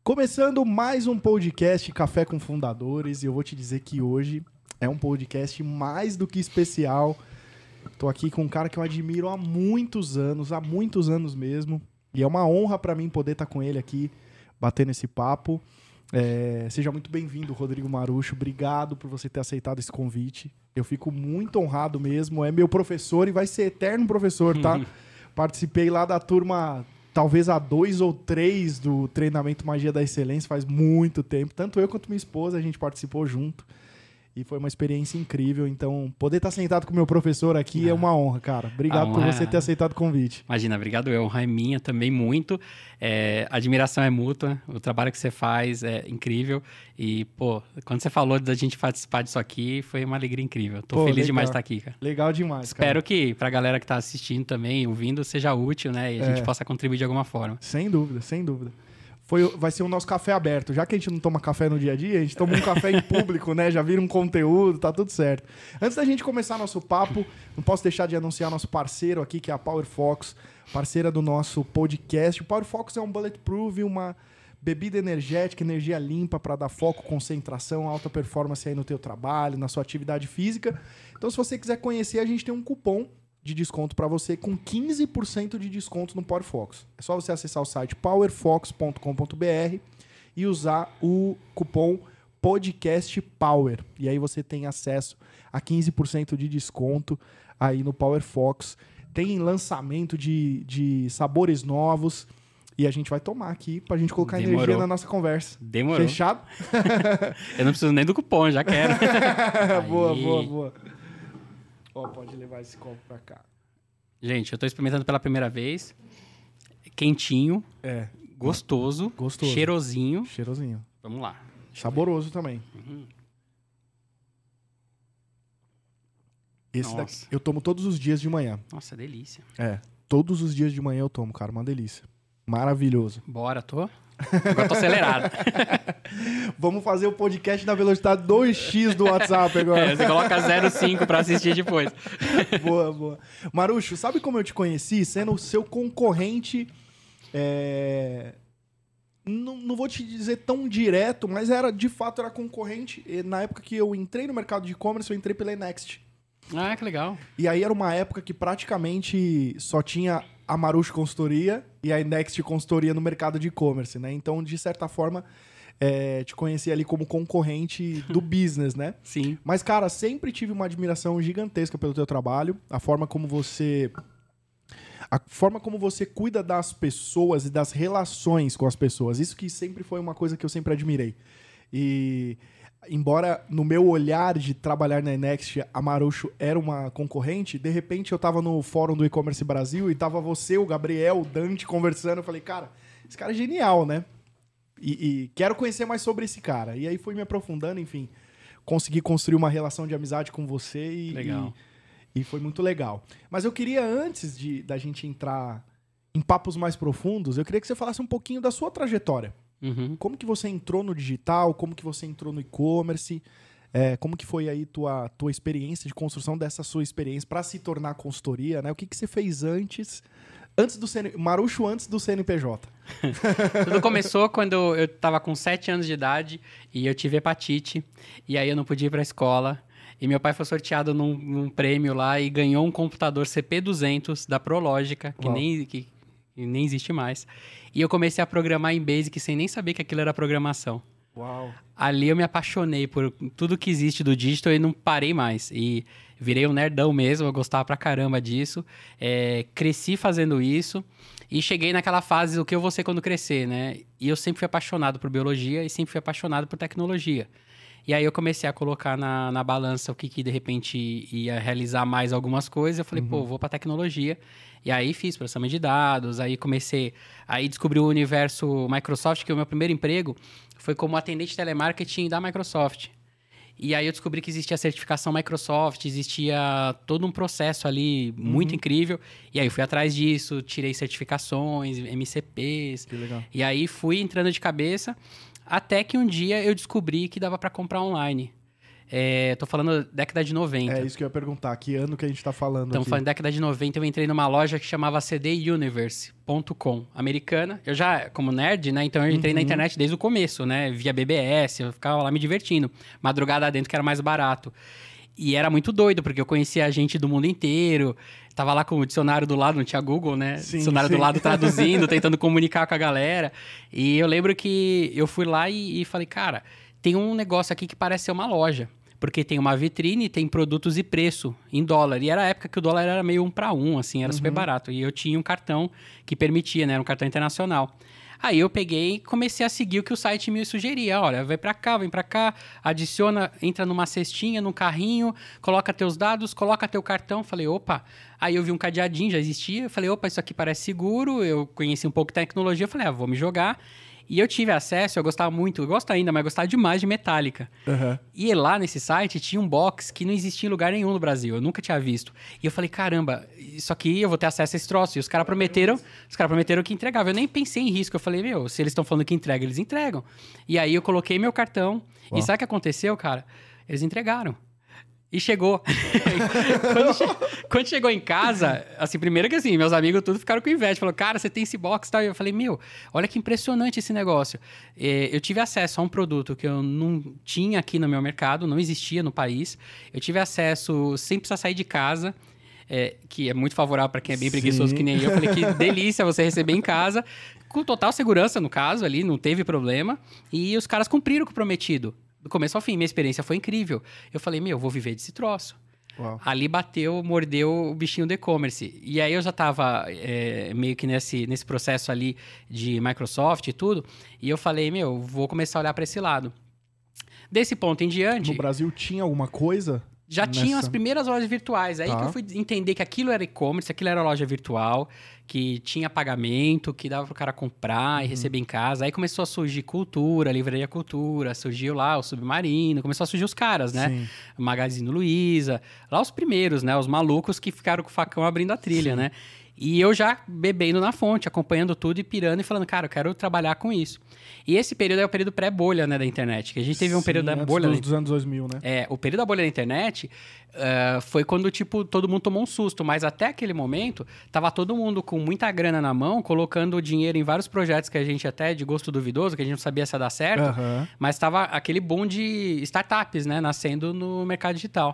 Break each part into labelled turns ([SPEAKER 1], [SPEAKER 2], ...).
[SPEAKER 1] Começando mais um podcast Café com Fundadores, e eu vou te dizer que hoje é um podcast mais do que especial. Tô aqui com um cara que eu admiro há muitos anos mesmo, e é uma honra para mim poder estar com ele aqui, batendo esse papo. Seja muito bem-vindo, Rodrigo Marucho. Obrigado por você ter aceitado esse convite. Eu fico muito honrado mesmo. É meu professor e vai ser eterno professor, tá? Participei lá da turma, talvez a 2 ou 3 do treinamento Magia da Excelência, faz muito tempo. Tanto eu quanto minha esposa, a gente participou junto. E foi uma experiência incrível. Então, poder estar sentado com o meu professor aqui é uma honra, cara. Obrigado por você ter aceitado o convite.
[SPEAKER 2] Imagina, obrigado eu. A honra é minha também muito. A admiração é mútua. O trabalho que você faz é incrível. E, pô, quando você falou da gente participar disso aqui, foi uma alegria incrível. Tô feliz demais de estar aqui, cara.
[SPEAKER 1] Legal demais,
[SPEAKER 2] Espero que pra galera que tá assistindo também, ouvindo, seja útil, né? E a gente possa contribuir de alguma forma.
[SPEAKER 1] Sem dúvida, sem dúvida. Vai ser o nosso café aberto. Já que a gente não toma café no dia a dia, a gente toma um café em público, né? Já vira um conteúdo, tá tudo certo. Antes da gente começar nosso papo, não posso deixar de anunciar nosso parceiro aqui, que é a Power Fox, parceira do nosso podcast. O Power Fox é um Bulletproof, uma bebida energética, energia limpa para dar foco, concentração, alta performance aí no teu trabalho, na sua atividade física. Então, se você quiser conhecer, a gente tem um cupom de desconto para você com 15% de desconto no Power Fox. É só você acessar o site powerfox.com.br e usar o cupom podcastpower. E aí você tem acesso a 15% de desconto aí no Power Fox. Tem lançamento de sabores novos e a gente vai tomar aqui pra gente colocar energia na nossa conversa.
[SPEAKER 2] Demorou.
[SPEAKER 1] Fechado?
[SPEAKER 2] Eu não preciso nem do cupom, já quero.
[SPEAKER 1] Boa. Pode levar esse copo pra cá.
[SPEAKER 2] Gente, eu tô experimentando pela primeira vez. Quentinho. Gostoso. Cheirosinho. Vamos lá.
[SPEAKER 1] Saboroso também. Esse daqui eu tomo todos os dias de manhã.
[SPEAKER 2] Nossa, delícia.
[SPEAKER 1] Todos os dias de manhã eu tomo, cara. Uma delícia. Maravilhoso.
[SPEAKER 2] Bora, Agora tô acelerado.
[SPEAKER 1] Vamos fazer o podcast na velocidade 2x do WhatsApp agora.
[SPEAKER 2] Você coloca 0,5 pra assistir depois.
[SPEAKER 1] Boa. Marucho, sabe como eu te conheci? Sendo o seu concorrente... Não vou te dizer tão direto, mas de fato era concorrente. E na época que eu entrei no mercado de e-commerce, eu entrei pela Next.
[SPEAKER 2] Ah, que legal.
[SPEAKER 1] E aí era uma época que praticamente só tinha a Marucho Consultoria e a Next Consultoria no mercado de e-commerce, né? Então, de certa forma, te conheci ali como concorrente do business, né?
[SPEAKER 2] Sim.
[SPEAKER 1] Mas, cara, sempre tive uma admiração gigantesca pelo teu trabalho, a forma como você cuida das pessoas e das relações com as pessoas. Isso que sempre foi uma coisa que eu sempre admirei. E embora no meu olhar de trabalhar na Next, a Marucho era uma concorrente, de repente eu tava no fórum do e-commerce Brasil e tava você, o Gabriel, o Dante conversando. Eu falei, cara, esse cara é genial, né? E quero conhecer mais sobre esse cara. E aí fui me aprofundando, enfim, consegui construir uma relação de amizade com você
[SPEAKER 2] Legal.
[SPEAKER 1] E foi muito legal. Mas eu queria, antes da gente entrar em papos mais profundos, eu queria que você falasse um pouquinho da sua trajetória. Como que você entrou no digital? Como que você entrou no e-commerce? Como que foi aí tua experiência de construção dessa sua experiência para se tornar consultoria, né? O que você fez antes do Marucho antes do CNPJ?
[SPEAKER 2] Tudo começou quando eu estava com 7 anos de idade e eu tive hepatite. E aí eu não podia ir para a escola. E meu pai foi sorteado num prêmio lá e ganhou um computador CP200 da Prológica, que nem existe mais. E eu comecei a programar em Basic sem nem saber que aquilo era programação.
[SPEAKER 1] Uau!
[SPEAKER 2] Ali eu me apaixonei por tudo que existe do digital e não parei mais. E virei um nerdão mesmo, eu gostava pra caramba disso. Cresci fazendo isso e cheguei naquela fase do que eu vou ser quando crescer, né? E eu sempre fui apaixonado por biologia e sempre fui apaixonado por tecnologia. E aí eu comecei a colocar na balança o que de repente ia realizar mais algumas coisas. Eu falei, vou pra tecnologia. E aí fiz processamento de dados, aí descobri o universo Microsoft, que o meu primeiro emprego foi como atendente de telemarketing da Microsoft. E aí eu descobri que existia a certificação Microsoft, existia todo um processo ali muito incrível. E aí eu fui atrás disso, tirei certificações, MCPs.
[SPEAKER 1] Que legal.
[SPEAKER 2] E aí fui entrando de cabeça, até que um dia eu descobri que dava para comprar online. Tô falando década de 90.
[SPEAKER 1] É isso que eu ia perguntar. Que ano que a gente tá falando
[SPEAKER 2] Estamos
[SPEAKER 1] aqui?
[SPEAKER 2] falando década de 90, eu entrei numa loja que chamava cduniverse.com, americana. Eu já, como nerd, né? Então eu entrei na internet desde o começo, né? Via BBS, eu ficava lá me divertindo. Madrugada dentro que era mais barato. E era muito doido, porque eu conhecia gente do mundo inteiro. Tava lá com o dicionário do lado, não tinha Google, né?
[SPEAKER 1] Sim,
[SPEAKER 2] Dicionário
[SPEAKER 1] sim.
[SPEAKER 2] do lado traduzindo, tentando comunicar com a galera. E eu lembro que eu fui lá e falei, cara, tem um negócio aqui que parece ser uma loja. Porque tem uma vitrine, tem produtos e preço em dólar. E era a época que o dólar era meio 1 para 1, assim, era super barato. E eu tinha um cartão que permitia, né? Era um cartão internacional. Aí eu peguei e comecei a seguir o que o site me sugeria. Olha, vem pra cá, adiciona, entra numa cestinha, num carrinho, coloca teus dados, coloca teu cartão. Falei, opa. Aí eu vi um cadeadinho, já existia. Falei, opa, isso aqui parece seguro. Eu conheci um pouco de tecnologia. Falei, vou me jogar. E eu tive acesso, eu gostava muito, eu gosto ainda, mas eu gostava demais de Metallica. E lá nesse site tinha um box que não existia em lugar nenhum no Brasil, eu nunca tinha visto. E eu falei, caramba, isso aqui eu vou ter acesso a esse troço. E os caras prometeram que entregavam. Eu nem pensei em risco, eu falei, meu, se eles estão falando que entrega, eles entregam. E aí eu coloquei meu cartão, e sabe o que aconteceu, cara? Eles entregaram. E chegou. Quando chegou em casa, assim, primeiro que assim, meus amigos tudo ficaram com inveja. Falaram, cara, você tem esse box e tal. E eu falei, meu, olha que impressionante esse negócio. Eu tive acesso a um produto que eu não tinha aqui no meu mercado, não existia no país. Eu tive acesso sem precisar sair de casa, que é muito favorável para quem é bem preguiçoso que nem eu. Eu falei, que delícia você receber em casa, com total segurança no caso ali, não teve problema. E os caras cumpriram com o prometido. Do começo ao fim, minha experiência foi incrível. Eu falei, meu, eu vou viver desse troço.
[SPEAKER 1] Uau.
[SPEAKER 2] Ali bateu, mordeu o bichinho do e-commerce. E aí eu já estava meio que nesse processo ali de Microsoft e tudo. E eu falei, meu, vou começar a olhar para esse lado. Desse ponto em diante...
[SPEAKER 1] No Brasil tinha alguma coisa?
[SPEAKER 2] Já tinham as primeiras lojas virtuais. Aí que eu fui entender que aquilo era e-commerce, aquilo era loja virtual, que tinha pagamento, que dava pro cara comprar e receber em casa. Aí começou a surgir Cultura, Livraria Cultura, surgiu lá o Submarino, começou a surgir os caras, né?
[SPEAKER 1] Sim.
[SPEAKER 2] Magazine Luiza, lá os primeiros, né? Os malucos que ficaram com o facão abrindo a trilha, né? E eu já bebendo na fonte, acompanhando tudo e pirando e falando, cara, eu quero trabalhar com isso. E esse período é o período pré-bolha, né, da internet. Que a gente teve um período da bolha...
[SPEAKER 1] dos anos 2000, né?
[SPEAKER 2] O período da bolha da internet foi quando, tipo, todo mundo tomou um susto. Mas até aquele momento, tava todo mundo com muita grana na mão, colocando dinheiro em vários projetos que a gente até, de gosto duvidoso, que a gente não sabia se ia dar certo. Mas tava aquele boom de startups, né, nascendo no mercado digital.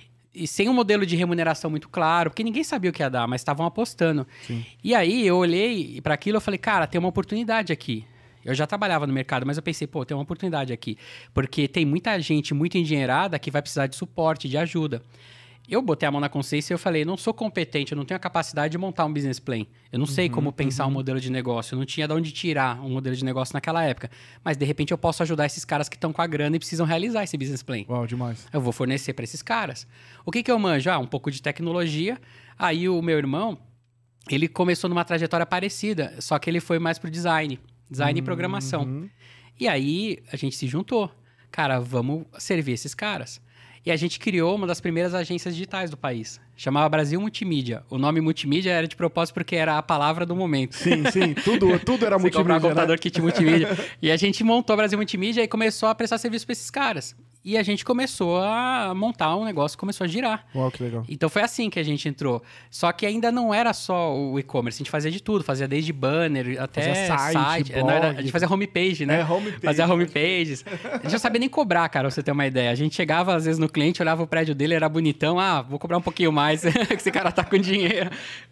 [SPEAKER 2] E sem um modelo de remuneração muito claro, porque ninguém sabia o que ia dar, mas estavam apostando.
[SPEAKER 1] Sim.
[SPEAKER 2] E aí eu olhei para aquilo e falei, cara, tem uma oportunidade aqui. Eu já trabalhava no mercado, mas eu pensei, pô, tem uma oportunidade aqui. Porque tem muita gente muito endinheirada que vai precisar de suporte, de ajuda. Eu botei a mão na consciência e eu falei, não sou competente, eu não tenho a capacidade de montar um business plan. Eu não sei como pensar um modelo de negócio, eu não tinha de onde tirar um modelo de negócio naquela época. Mas, de repente, eu posso ajudar esses caras que estão com a grana e precisam realizar esse business plan.
[SPEAKER 1] Uau, demais.
[SPEAKER 2] Eu vou fornecer para esses caras. O que eu manjo? Um pouco de tecnologia. Aí o meu irmão, ele começou numa trajetória parecida, só que ele foi mais pro design e programação. E aí a gente se juntou. Cara, vamos servir esses caras. E a gente criou uma das primeiras agências digitais do país. Chamava Brasil Multimídia. O nome multimídia era de propósito porque era a palavra do momento.
[SPEAKER 1] Sim, tudo era
[SPEAKER 2] Você
[SPEAKER 1] multimídia,
[SPEAKER 2] comprar um computador,
[SPEAKER 1] né?
[SPEAKER 2] kit multimídia. E a gente montou a Brasil Multimídia e começou a prestar serviço para esses caras. E a gente começou a montar um negócio, começou a girar.
[SPEAKER 1] Uau, que legal.
[SPEAKER 2] Então foi assim que a gente entrou. Só que ainda não era só o e-commerce, a gente fazia de tudo, fazia desde banner até
[SPEAKER 1] Fazia site, blog.
[SPEAKER 2] A gente fazia homepage, né?
[SPEAKER 1] Homepage.
[SPEAKER 2] Fazia homepages. A gente não sabia nem cobrar, cara, pra você ter uma ideia. A gente chegava às vezes no cliente, olhava o prédio dele, era bonitão, vou cobrar um pouquinho mais, que esse cara tá com dinheiro.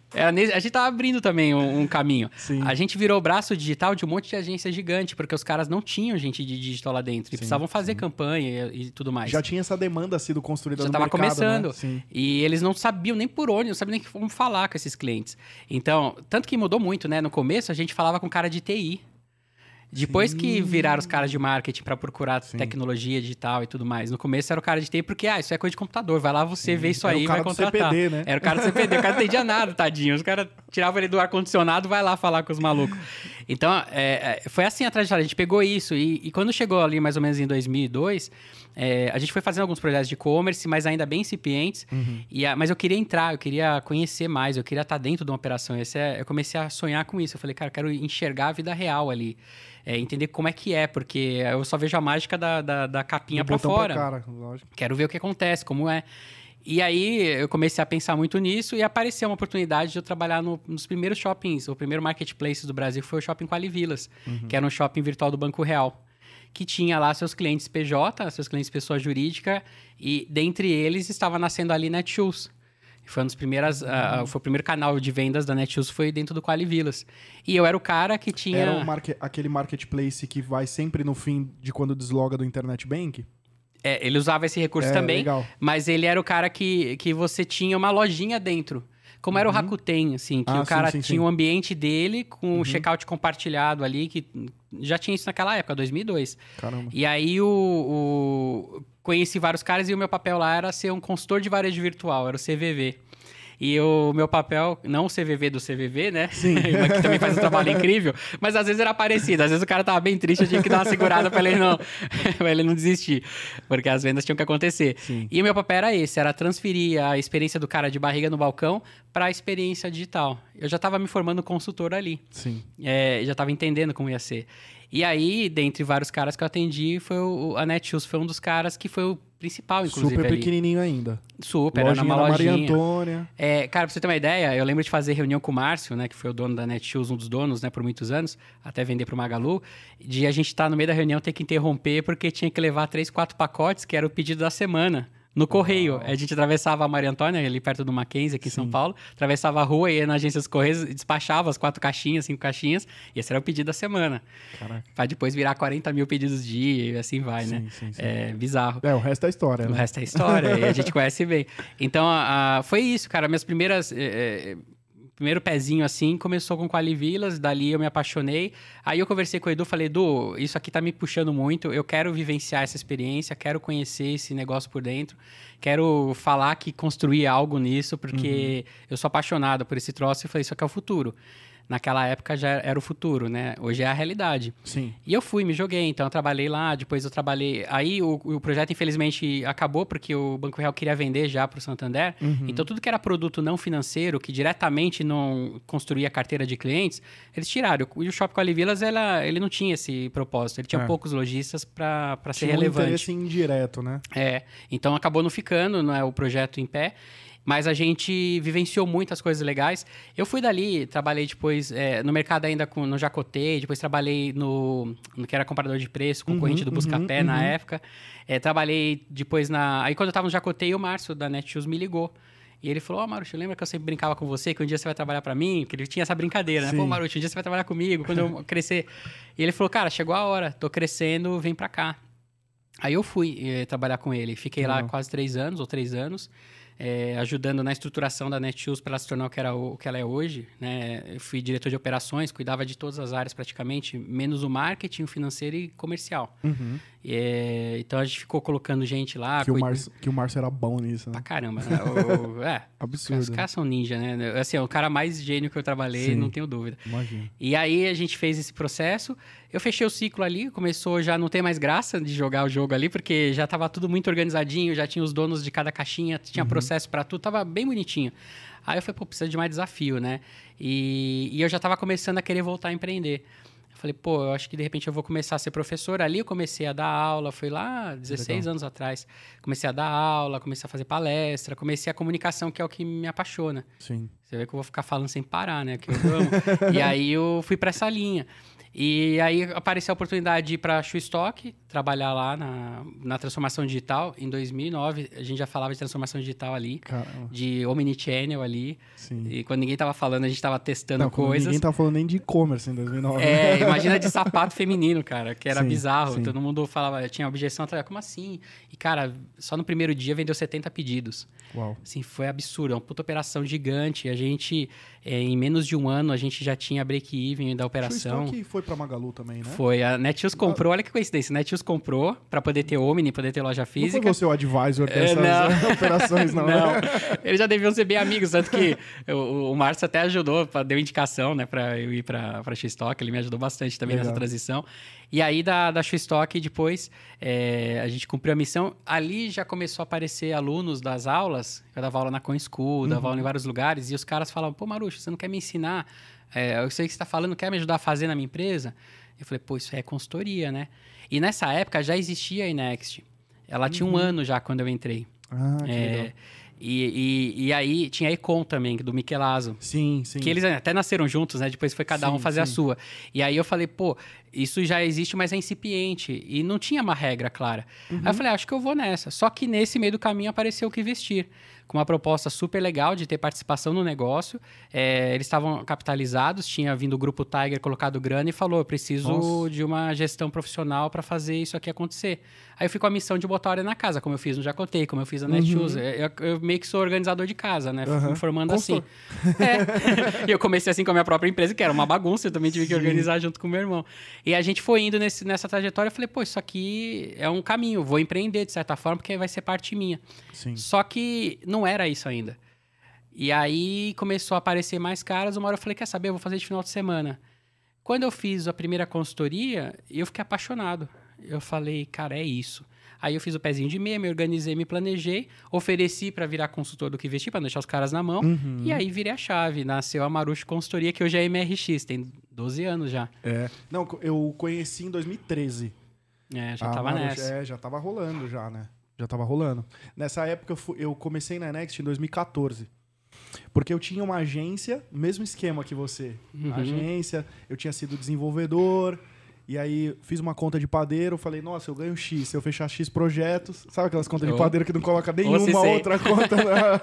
[SPEAKER 2] A gente tava abrindo também um caminho.
[SPEAKER 1] Sim.
[SPEAKER 2] A gente virou o braço digital de um monte de agência gigante, porque os caras não tinham gente de digital lá dentro. E precisavam fazer campanha e tudo mais.
[SPEAKER 1] Já tinha essa demanda sido construída no mercado,
[SPEAKER 2] começando.
[SPEAKER 1] Né? Sim.
[SPEAKER 2] E eles não sabiam nem por onde, não sabiam nem como falar com esses clientes. Então, tanto que mudou muito, né? No começo, a gente falava com cara de TI. Depois que viraram os caras de marketing para procurar tecnologia digital e tudo mais. No começo era o cara de TI, porque isso é coisa de computador. Vai lá, você vê isso aí e vai contratar.
[SPEAKER 1] Era o cara do CPD, né?
[SPEAKER 2] Era o cara do CPD. O cara não entendia nada, tadinho. Os caras tiravam ele do ar-condicionado, vai lá falar com os malucos. Então, foi assim a trajetória. A gente pegou isso. E quando chegou ali, mais ou menos em 2002... a gente foi fazendo alguns projetos de e-commerce, mas ainda bem incipientes. Mas eu queria entrar, eu queria conhecer mais, eu queria estar dentro de uma operação. Eu comecei a sonhar com isso. Eu falei, cara, eu quero enxergar a vida real ali. entender como é que é, porque eu só vejo a mágica da capinha
[SPEAKER 1] Do
[SPEAKER 2] pra
[SPEAKER 1] botão
[SPEAKER 2] fora.
[SPEAKER 1] cara, lógico.
[SPEAKER 2] Quero ver o que acontece, como é. E aí eu comecei a pensar muito nisso e apareceu uma oportunidade de eu trabalhar nos primeiros shoppings, o primeiro marketplace do Brasil foi o Shopping Quali Villas, que era um shopping virtual do Banco Real, que tinha lá seus clientes PJ, seus clientes pessoa jurídica, e dentre eles estava nascendo ali Netshoes. Foi uma das primeiras, foi o primeiro canal de vendas da Netshoes, foi dentro do Quali Villas. E eu era o cara que tinha...
[SPEAKER 1] Era aquele marketplace que vai sempre no fim de quando desloga do Internet Bank?
[SPEAKER 2] Ele usava esse recurso também,
[SPEAKER 1] legal.
[SPEAKER 2] mas ele era o cara que você tinha uma lojinha dentro. Como era o Rakuten, assim, que o cara tinha um ambiente dele com um checkout compartilhado ali, que já tinha isso naquela época, 2002.
[SPEAKER 1] Caramba.
[SPEAKER 2] E aí conheci vários caras e o meu papel lá era ser um consultor de varejo virtual, era o CVV. E o meu papel, não o CVV do CVV, né?
[SPEAKER 1] Sim.
[SPEAKER 2] Que também faz um trabalho incrível, mas às vezes era parecido. Às vezes o cara tava bem triste, eu tinha que dar uma segurada pra ele não desistir, porque as vendas tinham que acontecer.
[SPEAKER 1] Sim.
[SPEAKER 2] E o meu papel era esse, era transferir a experiência do cara de barriga no balcão para a experiência digital. Eu já estava me formando consultor ali.
[SPEAKER 1] Sim.
[SPEAKER 2] Já estava entendendo como ia ser. E aí, dentre vários caras que eu atendi, a Netshoes foi um dos caras que foi o principal, inclusive.
[SPEAKER 1] Super
[SPEAKER 2] ali.
[SPEAKER 1] Pequenininho ainda.
[SPEAKER 2] Super,
[SPEAKER 1] Lojinha
[SPEAKER 2] era uma
[SPEAKER 1] na Maria
[SPEAKER 2] lojinha.
[SPEAKER 1] Antônia.
[SPEAKER 2] Cara, pra você ter uma ideia, eu lembro de fazer reunião com o Márcio, né, que foi o dono da Netshoes, um dos donos, né, por muitos anos, até vender pro Magalu, de a gente estar no meio da reunião ter que interromper porque tinha que levar 3, 4 pacotes, que era o pedido da semana. No correio. A gente atravessava a Maria Antônia, ali perto do Mackenzie, aqui em São Paulo. Atravessava a rua, ia na agência dos Correios, despachava as 4 caixinhas, 5 caixinhas. E esse era o pedido da semana.
[SPEAKER 1] Caraca.
[SPEAKER 2] Pra depois virar 40 mil pedidos dia e assim vai, né?
[SPEAKER 1] Sim.
[SPEAKER 2] É bizarro.
[SPEAKER 1] O resto é história,
[SPEAKER 2] O
[SPEAKER 1] né?
[SPEAKER 2] resto é história, e a gente conhece bem. Então, foi isso, cara. Minhas primeiras... primeiro pezinho assim, começou com Quali Villas, dali eu me apaixonei. Aí eu conversei com o Edu, falei, Edu, isso aqui tá me puxando muito, eu quero vivenciar essa experiência, quero conhecer esse negócio por dentro, quero falar que construir algo nisso, porque eu sou apaixonado por esse troço e falei, isso aqui é o futuro. Naquela época já era o futuro, né? Hoje é a realidade.
[SPEAKER 1] Sim.
[SPEAKER 2] E eu fui, me joguei. Então, eu trabalhei lá, depois eu trabalhei... Aí, o projeto, infelizmente, acabou porque o Banco Real queria vender já para o Santander. Então, tudo que era produto não financeiro, que diretamente não construía carteira de clientes, eles tiraram. E o Shopping Quali Villas, ele não tinha esse propósito. Ele tinha poucos lojistas para ser relevante.
[SPEAKER 1] Um interesse indireto, né?
[SPEAKER 2] Então, acabou não ficando, não é, o projeto em pé. Mas a gente vivenciou muitas coisas legais. Eu fui dali, trabalhei depois no mercado ainda no Jacotei, depois trabalhei no que era comparador de preço, concorrente do Buscapé na época. Trabalhei depois Aí quando eu estava no Jacotei, o Márcio da Netshoes me ligou. E ele falou, Marucho, lembra que eu sempre brincava com você, que um dia você vai trabalhar para mim? Porque ele tinha essa brincadeira, né? Pô, Marucho, um dia você vai trabalhar comigo, quando eu crescer. E ele falou, cara, chegou a hora, tô crescendo, vem para cá. Aí eu fui trabalhar com ele. Fiquei lá quase 3 anos, ou 3 anos. Ajudando na estruturação da Netshoes para ela se tornar o que ela é hoje, né? Eu fui diretor de operações, cuidava de todas as áreas praticamente, menos o marketing, o financeiro e comercial. Então a gente ficou colocando gente lá.
[SPEAKER 1] Que o Márcio era bom nisso, né?
[SPEAKER 2] Pra caramba. Né?
[SPEAKER 1] Absurdo.
[SPEAKER 2] Os caras são ninja, né? Assim, o cara mais gênio que eu trabalhei, não tenho dúvida.
[SPEAKER 1] Imagina.
[SPEAKER 2] E aí a gente fez esse processo. Eu fechei o ciclo ali, começou já não ter mais graça de jogar o jogo ali, porque já estava tudo muito organizadinho, já tinha os donos de cada caixinha, tinha processo para tudo, tava bem bonitinho. Aí eu falei, pô, precisa de mais desafio, né? E eu já estava começando a querer voltar a empreender. Eu falei, pô, eu acho que de repente eu vou começar a ser professor. Ali eu comecei a dar aula, foi lá 16 anos atrás. Comecei a dar aula, comecei a fazer palestra, comecei a comunicação, que é o que me apaixona.
[SPEAKER 1] Sim.
[SPEAKER 2] Você vê que eu vou ficar falando sem parar, né? Que eu amo. E aí eu fui para essa linha. E aí apareceu a oportunidade de ir para a Shoestock, trabalhar lá na transformação digital. Em 2009, a gente já falava de transformação digital ali,
[SPEAKER 1] Caramba.
[SPEAKER 2] de omnichannel ali.
[SPEAKER 1] Sim.
[SPEAKER 2] E quando ninguém estava falando, a gente estava testando coisas.
[SPEAKER 1] Ninguém tava falando nem de e-commerce em 2009.
[SPEAKER 2] Imagina de sapato feminino, cara, que era bizarro.
[SPEAKER 1] Sim.
[SPEAKER 2] Todo mundo falava, tinha objeção, como assim? E, cara, só no primeiro dia vendeu 70 pedidos.
[SPEAKER 1] Uau.
[SPEAKER 2] Assim, foi absurdo, é uma puta operação gigante. A gente, em menos de um ano, a gente já tinha break-even da operação.
[SPEAKER 1] Shoestock foi pra Magalu também, né?
[SPEAKER 2] Foi, a Netshoes comprou, olha que coincidência, a Netshoes comprou para poder ter Omni, poder ter loja física.
[SPEAKER 1] Não foi você o advisor dessas operações, não?
[SPEAKER 2] Não, eles já deviam ser bem amigos, tanto que o Márcio até ajudou, deu indicação, né, para eu ir para Shoestock, ele me ajudou bastante também nessa transição. E aí da Shoestock depois, a gente cumpriu a missão, ali já começou a aparecer alunos das aulas, eu dava aula na Coin School, dava aula em vários lugares, e os caras falavam, pô, Marucho, você não quer me ensinar? Eu sei que você está falando, quer me ajudar a fazer na minha empresa? Eu falei, pô, isso é consultoria, né? E nessa época já existia a Inext. Ela tinha 1 ano já quando eu entrei.
[SPEAKER 1] Ah, que legal.
[SPEAKER 2] E aí tinha a Econ também, do Michelazzo.
[SPEAKER 1] Sim.
[SPEAKER 2] Que eles até nasceram juntos, né? Depois foi cada um fazer a sua. E aí eu falei, pô, isso já existe, mas é incipiente. E não tinha uma regra clara. Aí eu falei, acho que eu vou nessa. Só que nesse meio do caminho apareceu o Que Vestir. Com uma proposta super legal de ter participação no negócio. Eles estavam capitalizados, tinha vindo o Grupo Tiger, colocado grana e falou, eu preciso de uma gestão profissional para fazer isso aqui acontecer. Aí eu fui com a missão de botar a ordem na casa, como eu fiz no Já Contei, como eu fiz na Netshoes. Eu meio que sou organizador de casa, né? Me formando assim. E eu comecei assim com a minha própria empresa, que era uma bagunça, eu também tive que organizar junto com o meu irmão. E a gente foi indo nessa trajetória, eu falei, pô, isso aqui é um caminho, vou empreender de certa forma, porque vai ser parte minha.
[SPEAKER 1] Sim.
[SPEAKER 2] Só que não era isso ainda. E aí começou a aparecer mais caras, uma hora eu falei, quer saber, eu vou fazer de final de semana. Quando eu fiz a primeira consultoria, eu fiquei apaixonado. Eu falei, cara, é isso. Aí eu fiz o pezinho de meia, me organizei, me planejei, ofereci para virar consultor do Que Vestir, para deixar os caras na mão, e aí virei a chave. Nasceu a Marucho Consultoria, que hoje é MRX, tem 12 anos já.
[SPEAKER 1] Não, eu conheci em 2013.
[SPEAKER 2] Já tava
[SPEAKER 1] Marucho,
[SPEAKER 2] nessa.
[SPEAKER 1] já tava rolando já, né? Já tava rolando. Nessa época eu comecei na Next em 2014. Porque eu tinha uma agência, mesmo esquema que você. Agência, eu tinha sido desenvolvedor, e aí fiz uma conta de padeiro, falei, nossa, eu ganho X, se eu fechar X projetos. Sabe aquelas contas de padeiro que não coloca nenhuma outra conta?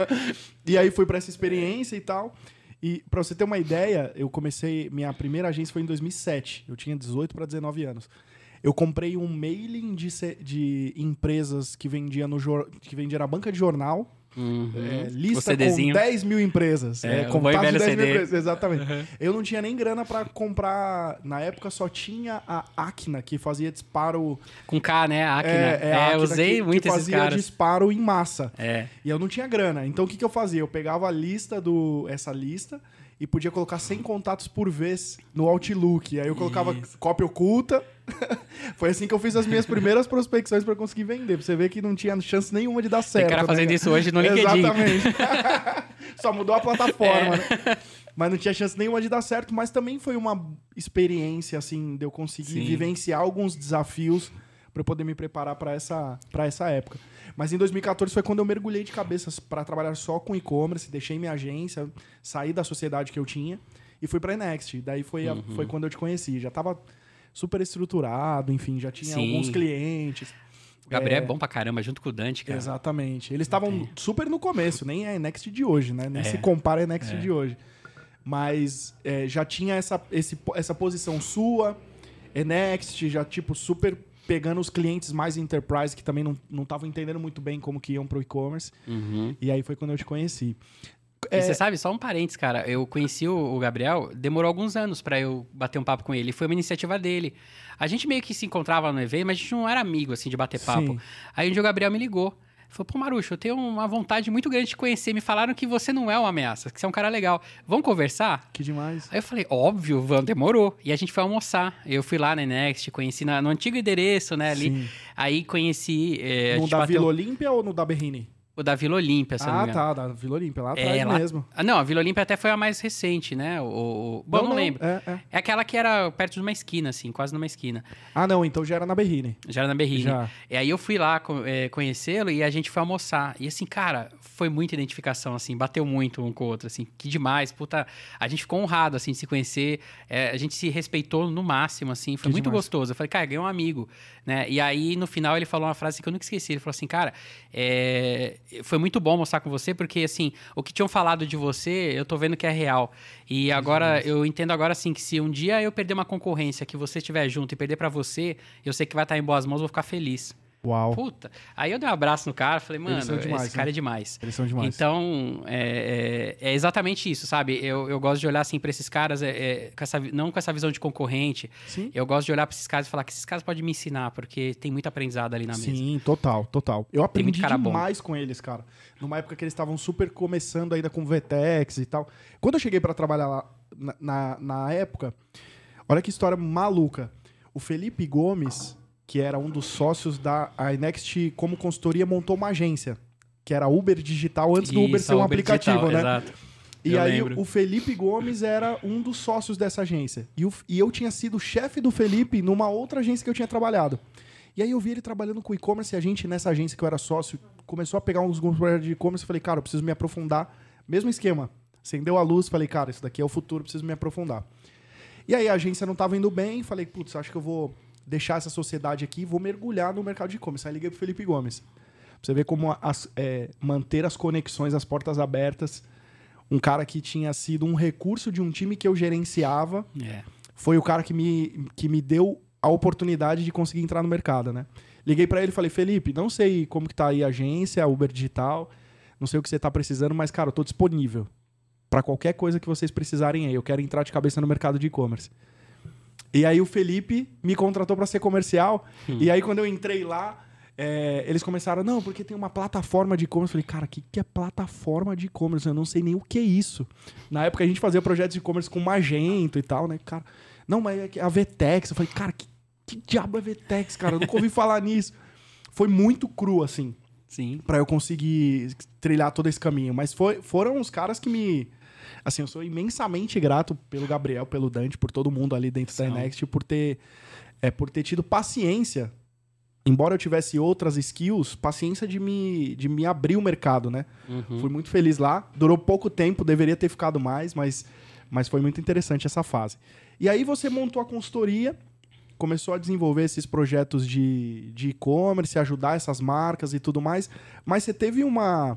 [SPEAKER 1] E aí fui pra essa experiência e tal. E pra você ter uma ideia, eu comecei, minha primeira agência foi em 2007. Eu tinha 18 para 19 anos. Eu comprei um mailing de empresas que vendia na banca de jornal. Lista com 10 mil empresas. Contato de 10 mil empresas, exatamente. Eu não tinha nem grana pra comprar. Na época só tinha a Acna, que fazia disparo.
[SPEAKER 2] Com K, né? A Acna.
[SPEAKER 1] A Acna
[SPEAKER 2] usei muito esses caras.
[SPEAKER 1] Que fazia disparo em massa.
[SPEAKER 2] E
[SPEAKER 1] eu não tinha grana. Então o que eu fazia? Eu pegava essa lista e podia colocar 100 contatos por vez no Outlook. Aí eu colocava cópia oculta. Foi assim que eu fiz as minhas primeiras prospecções para conseguir vender. Pra você ver que não tinha chance nenhuma de dar certo.
[SPEAKER 2] Tem cara fazendo isso hoje no LinkedIn.
[SPEAKER 1] Exatamente. Só mudou a plataforma, né? Mas não tinha chance nenhuma de dar certo. Mas também foi uma experiência, assim, de eu conseguir vivenciar alguns desafios para eu poder me preparar para essa época. Mas em 2014 foi quando eu mergulhei de cabeça para trabalhar só com e-commerce, deixei minha agência, saí da sociedade que eu tinha e fui para a Next. Daí foi quando eu te conheci. Já estava super estruturado, enfim, já tinha alguns clientes.
[SPEAKER 2] O Gabriel é bom pra caramba, junto com o Dante, cara.
[SPEAKER 1] Exatamente. Eles estavam super no começo, nem é a Next de hoje, né? Nem se compara a Next de hoje. Mas já tinha essa posição sua, Next, já tipo super pegando os clientes mais enterprise que também não estavam entendendo muito bem como que iam pro e-commerce. E aí foi quando eu te conheci.
[SPEAKER 2] E você sabe, só um parênteses, cara. Eu conheci o Gabriel, demorou alguns anos pra eu bater um papo com ele. Foi uma iniciativa dele. A gente meio que se encontrava no evento, mas a gente não era amigo, assim, de bater papo.
[SPEAKER 1] Sim.
[SPEAKER 2] Aí um dia o Gabriel me ligou. Falou, pô, Marucho, eu tenho uma vontade muito grande de te conhecer. Me falaram que você não é uma ameaça, que você é um cara legal. Vamos conversar?
[SPEAKER 1] Que demais.
[SPEAKER 2] Aí eu falei, óbvio, vamos, demorou. E a gente foi almoçar. Eu fui lá na Next, conheci no antigo endereço, né, ali.
[SPEAKER 1] Sim.
[SPEAKER 2] Aí conheci...
[SPEAKER 1] no da Vila Olímpia ou no da Berrini?
[SPEAKER 2] O da Vila Olímpia, se eu não me engano.
[SPEAKER 1] Da Vila Olímpia, lá atrás mesmo.
[SPEAKER 2] Não, a Vila Olímpia até foi a mais recente, né? Bom, não lembro. É aquela que era perto de uma esquina, assim, quase numa esquina.
[SPEAKER 1] Ah, não, então já era na Berrini.
[SPEAKER 2] Já era na Berrini.
[SPEAKER 1] Já.
[SPEAKER 2] E aí eu fui lá conhecê-lo e a gente foi almoçar. E assim, cara, foi muita identificação, assim, bateu muito um com o outro, assim, que demais. Puta, a gente ficou honrado, assim, de se conhecer. A gente se respeitou no máximo, assim, foi muito gostoso. Eu falei, cara, ganhei um amigo, né? E aí, no final, ele falou uma frase que eu nunca esqueci. Ele falou assim, cara, foi muito bom mostrar com você, porque, assim, o que tinham falado de você, eu tô vendo que é real. E agora, eu entendo agora, assim, que se um dia eu perder uma concorrência, que você estiver junto e perder pra você, eu sei que vai estar em boas mãos, eu vou ficar feliz.
[SPEAKER 1] Uau.
[SPEAKER 2] Puta. Aí eu dei um abraço no cara, falei, mano, esse cara é demais.
[SPEAKER 1] Eles são demais.
[SPEAKER 2] Então, é exatamente isso, sabe? Eu gosto de olhar, assim, pra esses caras, não com essa visão de concorrente.
[SPEAKER 1] Sim.
[SPEAKER 2] Eu gosto de olhar pra esses caras e falar que esses caras podem me ensinar, porque tem muito aprendizado ali na mesa.
[SPEAKER 1] Sim, total. Eu aprendi demais
[SPEAKER 2] bom
[SPEAKER 1] com eles, cara. Numa época que eles estavam super começando ainda com VTEX e tal. Quando eu cheguei pra trabalhar lá, na época, olha que história maluca. O Felipe Gomes, que era um dos sócios da Next como consultoria, montou uma agência, que era Uber Digital, antes do Uber ser um aplicativo,
[SPEAKER 2] Digital,
[SPEAKER 1] né?
[SPEAKER 2] Exato.
[SPEAKER 1] E aí o Felipe Gomes era um dos sócios dessa agência. E eu tinha sido chefe do Felipe numa outra agência que eu tinha trabalhado. E aí eu vi ele trabalhando com e-commerce e a gente, nessa agência que eu era sócio, começou a pegar uns projetos de e-commerce e falei, cara, eu preciso me aprofundar. Mesmo esquema. Acendeu a luz, falei, cara, isso daqui é o futuro, preciso me aprofundar. E aí a agência não estava indo bem, falei, putz, acho que eu vou deixar essa sociedade aqui e vou mergulhar no mercado de e-commerce. Aí liguei pro Felipe Gomes. Pra você ver como manter as conexões, as portas abertas. Um cara que tinha sido um recurso de um time que eu gerenciava. Foi o cara que me deu a oportunidade de conseguir entrar no mercado, né? Liguei para ele e falei, Felipe, não sei como que tá aí a agência, a Uber Digital, não sei o que você tá precisando, mas, cara, eu tô disponível para qualquer coisa que vocês precisarem aí. Eu quero entrar de cabeça no mercado de e-commerce. E aí o Felipe me contratou para ser comercial. E aí quando eu entrei lá, eles começaram, não, porque tem uma plataforma de e-commerce. Eu falei, cara, o que é plataforma de e-commerce? Eu não sei nem o que é isso. Na época a gente fazia projetos de e-commerce com Magento e tal, né? Cara, não, mas é a VTEX. Eu falei, cara, que diabo é VTEX, cara? Eu nunca ouvi falar nisso. Foi muito cru, assim.
[SPEAKER 2] Sim.
[SPEAKER 1] Pra eu conseguir trilhar todo esse caminho. Mas foram os caras que me... Assim, eu sou imensamente grato pelo Gabriel, pelo Dante, por todo mundo ali dentro da Next, por ter tido paciência, embora eu tivesse outras skills, paciência de me abrir o mercado, né? Fui muito feliz lá. Durou pouco tempo, deveria ter ficado mais, mas foi muito interessante essa fase. E aí você montou a consultoria, começou a desenvolver esses projetos de e-commerce, ajudar essas marcas e tudo mais, mas você teve uma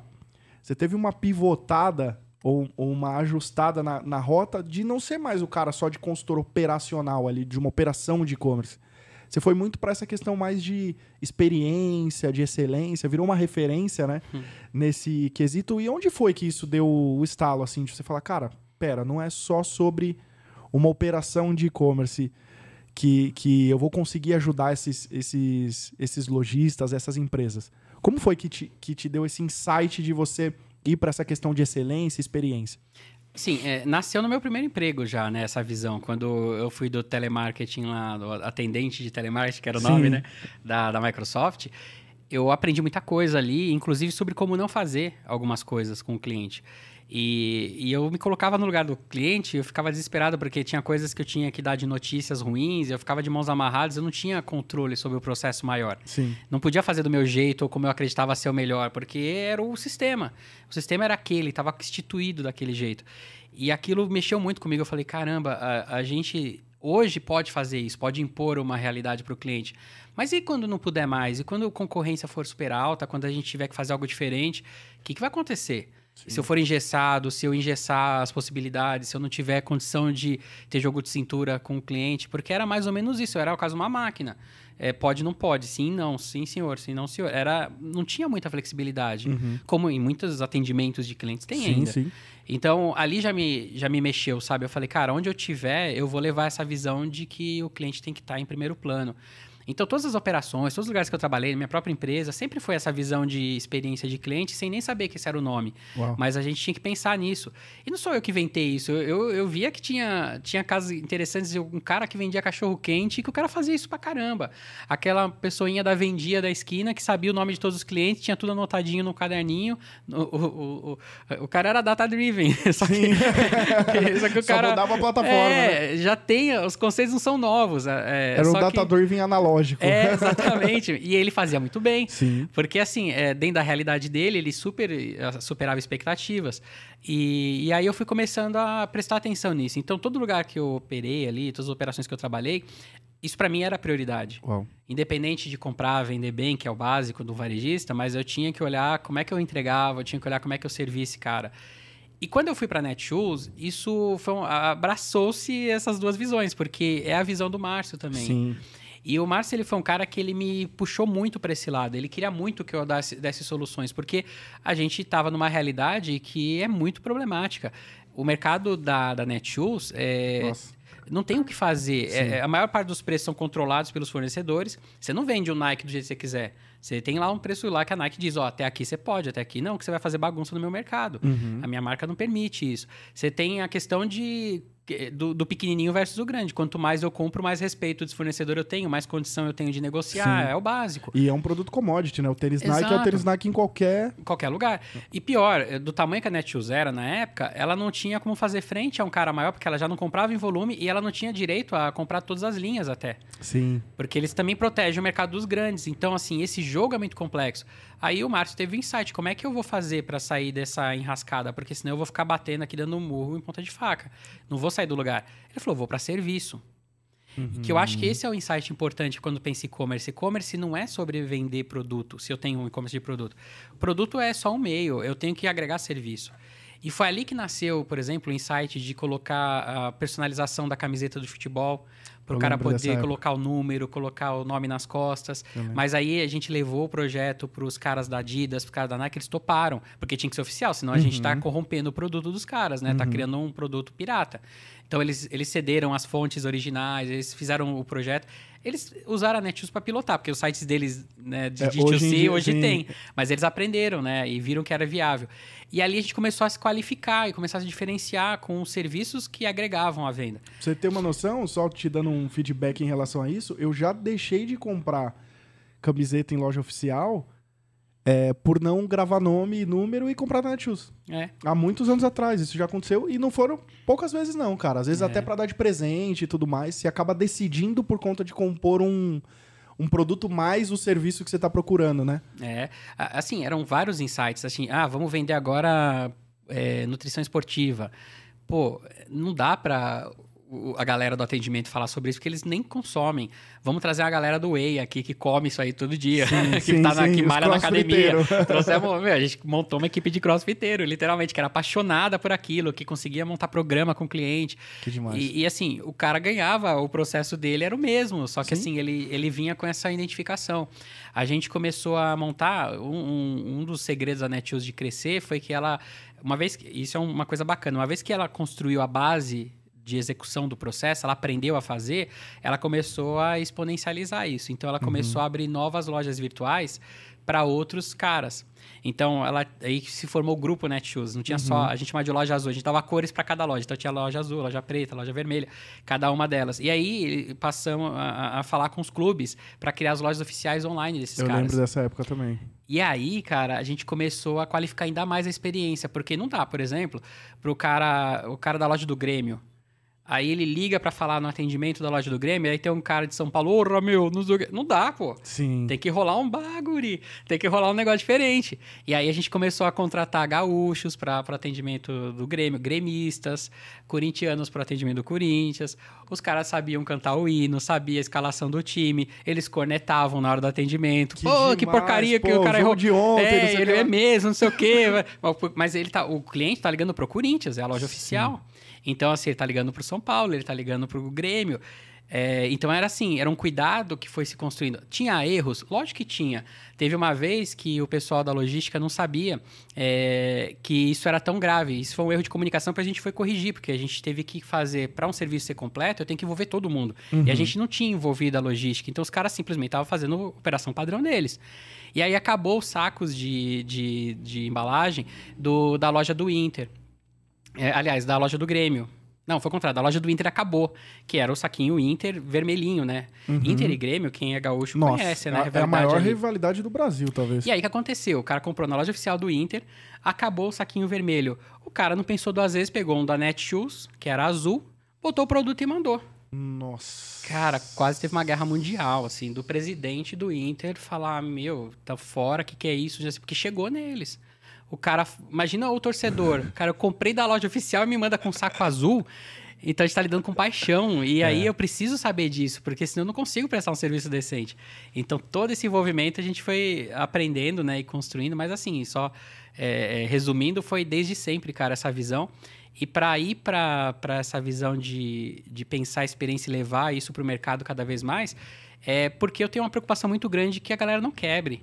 [SPEAKER 1] pivotada ou uma ajustada na rota de não ser mais o cara só de consultor operacional ali, de uma operação de e-commerce. Você foi muito para essa questão mais de experiência, de excelência, virou uma referência, né, nesse quesito. E onde foi que isso deu o estalo, assim, de você falar, cara, pera, não é só sobre uma operação de e-commerce que eu vou conseguir ajudar esses lojistas, essas empresas. Como foi que te deu esse insight de você ir para essa questão de excelência e experiência?
[SPEAKER 2] Sim, nasceu no meu primeiro emprego já, né, essa visão. Quando eu fui do telemarketing lá, do atendente de telemarketing, que era o nome, né, da Microsoft, eu aprendi muita coisa ali, inclusive sobre como não fazer algumas coisas com o cliente. E eu me colocava no lugar do cliente, eu ficava desesperado porque tinha coisas que eu tinha que dar de notícias ruins, eu ficava de mãos amarradas, eu não tinha controle sobre o processo maior.
[SPEAKER 1] Sim.
[SPEAKER 2] Não podia fazer do meu jeito ou como eu acreditava ser o melhor, porque era o sistema. O sistema era aquele, estava instituído daquele jeito. E aquilo mexeu muito comigo. Eu falei, caramba, a gente hoje pode fazer isso, pode impor uma realidade para o cliente. Mas e quando não puder mais? E quando a concorrência for super alta, quando a gente tiver que fazer algo diferente, o que vai acontecer? Sim. Se eu for engessado, se eu engessar as possibilidades, se eu não tiver condição de ter jogo de cintura com o cliente, porque era mais ou menos isso, era o caso de uma máquina. Pode, não pode, sim, não, sim, senhor, sim, não, senhor. Não tinha muita flexibilidade, como em muitos atendimentos de clientes tem ainda. Sim. Então, ali já me mexeu, sabe? Eu falei, cara, onde eu tiver, eu vou levar essa visão de que o cliente tem que estar em primeiro plano. Então, todas as operações, todos os lugares que eu trabalhei, na minha própria empresa, sempre foi essa visão de experiência de cliente, sem nem saber que esse era o nome. Uau. Mas a gente tinha que pensar nisso. E não sou eu que inventei isso. Eu via que tinha casos interessantes, um cara que vendia cachorro-quente, e que o cara fazia isso pra caramba. Aquela pessoinha da vendia da esquina, que sabia o nome de todos os clientes, tinha tudo anotadinho no caderninho. O cara era data-driven. Só que o cara...
[SPEAKER 1] Só mudava a plataforma, né?
[SPEAKER 2] Já tem... Os conceitos não são novos.
[SPEAKER 1] Era um data-driven analógico.
[SPEAKER 2] Exatamente. E ele fazia muito bem.
[SPEAKER 1] Sim.
[SPEAKER 2] Porque, assim, dentro da realidade dele, ele superava expectativas. E aí eu fui começando a prestar atenção nisso. Então, todo lugar que eu operei ali, todas as operações que eu trabalhei, isso para mim era prioridade.
[SPEAKER 1] Uau.
[SPEAKER 2] Independente de comprar, vender bem, que é o básico do varejista, mas eu tinha que olhar como é que eu entregava, eu tinha que olhar como é que eu servia esse cara. E quando eu fui para a Netshoes, isso abraçou-se essas duas visões, porque é a visão do Márcio também.
[SPEAKER 1] Sim.
[SPEAKER 2] E o Márcio, ele foi um cara que ele me puxou muito para esse lado. Ele queria muito que eu desse soluções, porque a gente estava numa realidade que é muito problemática. O mercado da Netshoes não tem o que fazer. A maior parte dos preços são controlados pelos fornecedores. Você não vende o Nike do jeito que você quiser. Você tem lá um preço lá que a Nike diz, até aqui você pode, até aqui não, que você vai fazer bagunça no meu mercado. A minha marca não permite isso. Você tem a questão de do pequenininho versus o grande. Quanto mais eu compro, mais respeito desse fornecedor eu tenho, mais condição eu tenho de negociar.
[SPEAKER 1] Sim.
[SPEAKER 2] É o básico.
[SPEAKER 1] E é um produto commodity, né? O tênis Nike é o
[SPEAKER 2] Exato.
[SPEAKER 1] tênis Nike em qualquer
[SPEAKER 2] lugar. E pior, do tamanho que a Netshoes era na época, ela não tinha como fazer frente a um cara maior, porque ela já não comprava em volume e ela não tinha direito a comprar todas as linhas até.
[SPEAKER 1] Sim.
[SPEAKER 2] Porque eles também protegem o mercado dos grandes. Então, assim, esse jogo é muito complexo. Aí o Márcio teve um insight. Como é que eu vou fazer para sair dessa enrascada? Porque senão eu vou ficar batendo aqui, dando um murro em ponta de faca. Não vou sair do lugar. Ele falou, vou para serviço. Que eu acho que esse é o insight importante quando pensa em e-commerce. E-commerce não é sobre vender produto, se eu tenho um e-commerce de produto. O produto é só um meio, eu tenho que agregar serviço. E foi ali que nasceu, por exemplo, o insight de colocar a personalização da camiseta do futebol, para o cara poder colocar o número, colocar o nome nas costas. Mas aí a gente levou o projeto para os caras da Adidas, para os caras da Nike, eles toparam, porque tinha que ser oficial, senão a gente está corrompendo o produto dos caras, né? Tá criando um produto pirata. Então eles cederam as fontes originais, eles fizeram o projeto. Eles usaram a Netshoes para pilotar, porque os sites deles, né, de D2C hoje tem. Mas eles aprenderam, né? E viram que era viável. E ali a gente começou a se qualificar e começar a se diferenciar com os serviços que agregavam a venda.
[SPEAKER 1] Pra você ter uma noção, só te dando um feedback em relação a isso, eu já deixei de comprar camiseta em loja oficial por não gravar nome e número e comprar na Netshoes. Há muitos anos atrás, isso já aconteceu e não foram poucas vezes não, cara. Às vezes até para dar de presente e tudo mais, você acaba decidindo por conta de compor um produto mais o serviço que você está procurando, né?
[SPEAKER 2] Assim, eram vários insights, assim, vamos vender agora nutrição esportiva. Pô, não dá para a galera do atendimento falar sobre isso, porque eles nem consomem. Vamos trazer a galera do Whey aqui, que come isso aí todo dia, que malha na academia. A gente montou uma equipe de crossfiteiro, literalmente, que era apaixonada por aquilo, que conseguia montar programa com o cliente.
[SPEAKER 1] Que demais.
[SPEAKER 2] E assim, o cara ganhava, o processo dele era o mesmo, só que assim, ele vinha com essa identificação. A gente começou a montar, um dos segredos da Netshoes de crescer foi que ela, isso é uma coisa bacana, uma vez que ela construiu a base de execução do processo, ela aprendeu a fazer, ela começou a exponencializar isso. Então, ela começou a abrir novas lojas virtuais para outros caras. Então, aí se formou o grupo Netshoes. Não tinha só... A gente chamava de loja azul. A gente dava cores para cada loja. Então, tinha loja azul, loja preta, loja vermelha. Cada uma delas. E aí, passamos a falar com os clubes para criar as lojas oficiais online desses caras.
[SPEAKER 1] Eu lembro dessa época também.
[SPEAKER 2] E aí, cara, a gente começou a qualificar ainda mais a experiência. Porque não dá, por exemplo, o cara da loja do Grêmio. Aí ele liga pra falar no atendimento da loja do Grêmio, aí tem um cara de São Paulo, ô, meu, não dá, pô.
[SPEAKER 1] Sim.
[SPEAKER 2] Tem que rolar um bagulho, tem que rolar um negócio diferente. E aí a gente começou a contratar gaúchos para atendimento do Grêmio, gremistas, corintianos para atendimento do Corinthians. Os caras sabiam cantar o hino, sabiam a escalação do time, eles cornetavam na hora do atendimento. Que porcaria que o cara errou.
[SPEAKER 1] De ontem,
[SPEAKER 2] ele é mesmo, não sei o quê. Mas o cliente tá ligando pro Corinthians, é a loja oficial. Então, assim, ele tá ligando pro São Paulo, ele tá ligando pro Grêmio. Então, era um cuidado que foi se construindo. Tinha erros? Lógico que tinha. Teve uma vez que o pessoal da logística não sabia que isso era tão grave. Isso foi um erro de comunicação que a gente foi corrigir, porque a gente teve que fazer, para um serviço ser completo, eu tenho que envolver todo mundo. E a gente não tinha envolvido a logística. Então, os caras simplesmente estavam fazendo operação padrão deles. E aí, acabou os sacos de embalagem da loja do Inter. Aliás, da loja do Grêmio. Não, foi o contrário. Da loja do Inter acabou. Que era o saquinho Inter vermelhinho, né? Inter e Grêmio, quem é gaúcho conhece, né?
[SPEAKER 1] É a maior rivalidade do Brasil, talvez.
[SPEAKER 2] E aí, o que aconteceu? O cara comprou na loja oficial do Inter, acabou o saquinho vermelho. O cara não pensou duas vezes, pegou um da Netshoes, que era azul, botou o produto e mandou.
[SPEAKER 1] Nossa.
[SPEAKER 2] Cara, quase teve uma guerra mundial, assim, do presidente do Inter falar, tá fora, o que é isso? Porque chegou neles. O cara, imagina o torcedor, cara, eu comprei da loja oficial e me manda com um saco azul, então a gente tá lidando com paixão, e aí eu preciso saber disso, porque senão eu não consigo prestar um serviço decente. Então todo esse envolvimento a gente foi aprendendo, né, e construindo, mas assim, só resumindo, foi desde sempre, cara, essa visão. E para ir para essa visão de pensar a experiência e levar isso para o mercado cada vez mais, porque eu tenho uma preocupação muito grande que a galera não quebre.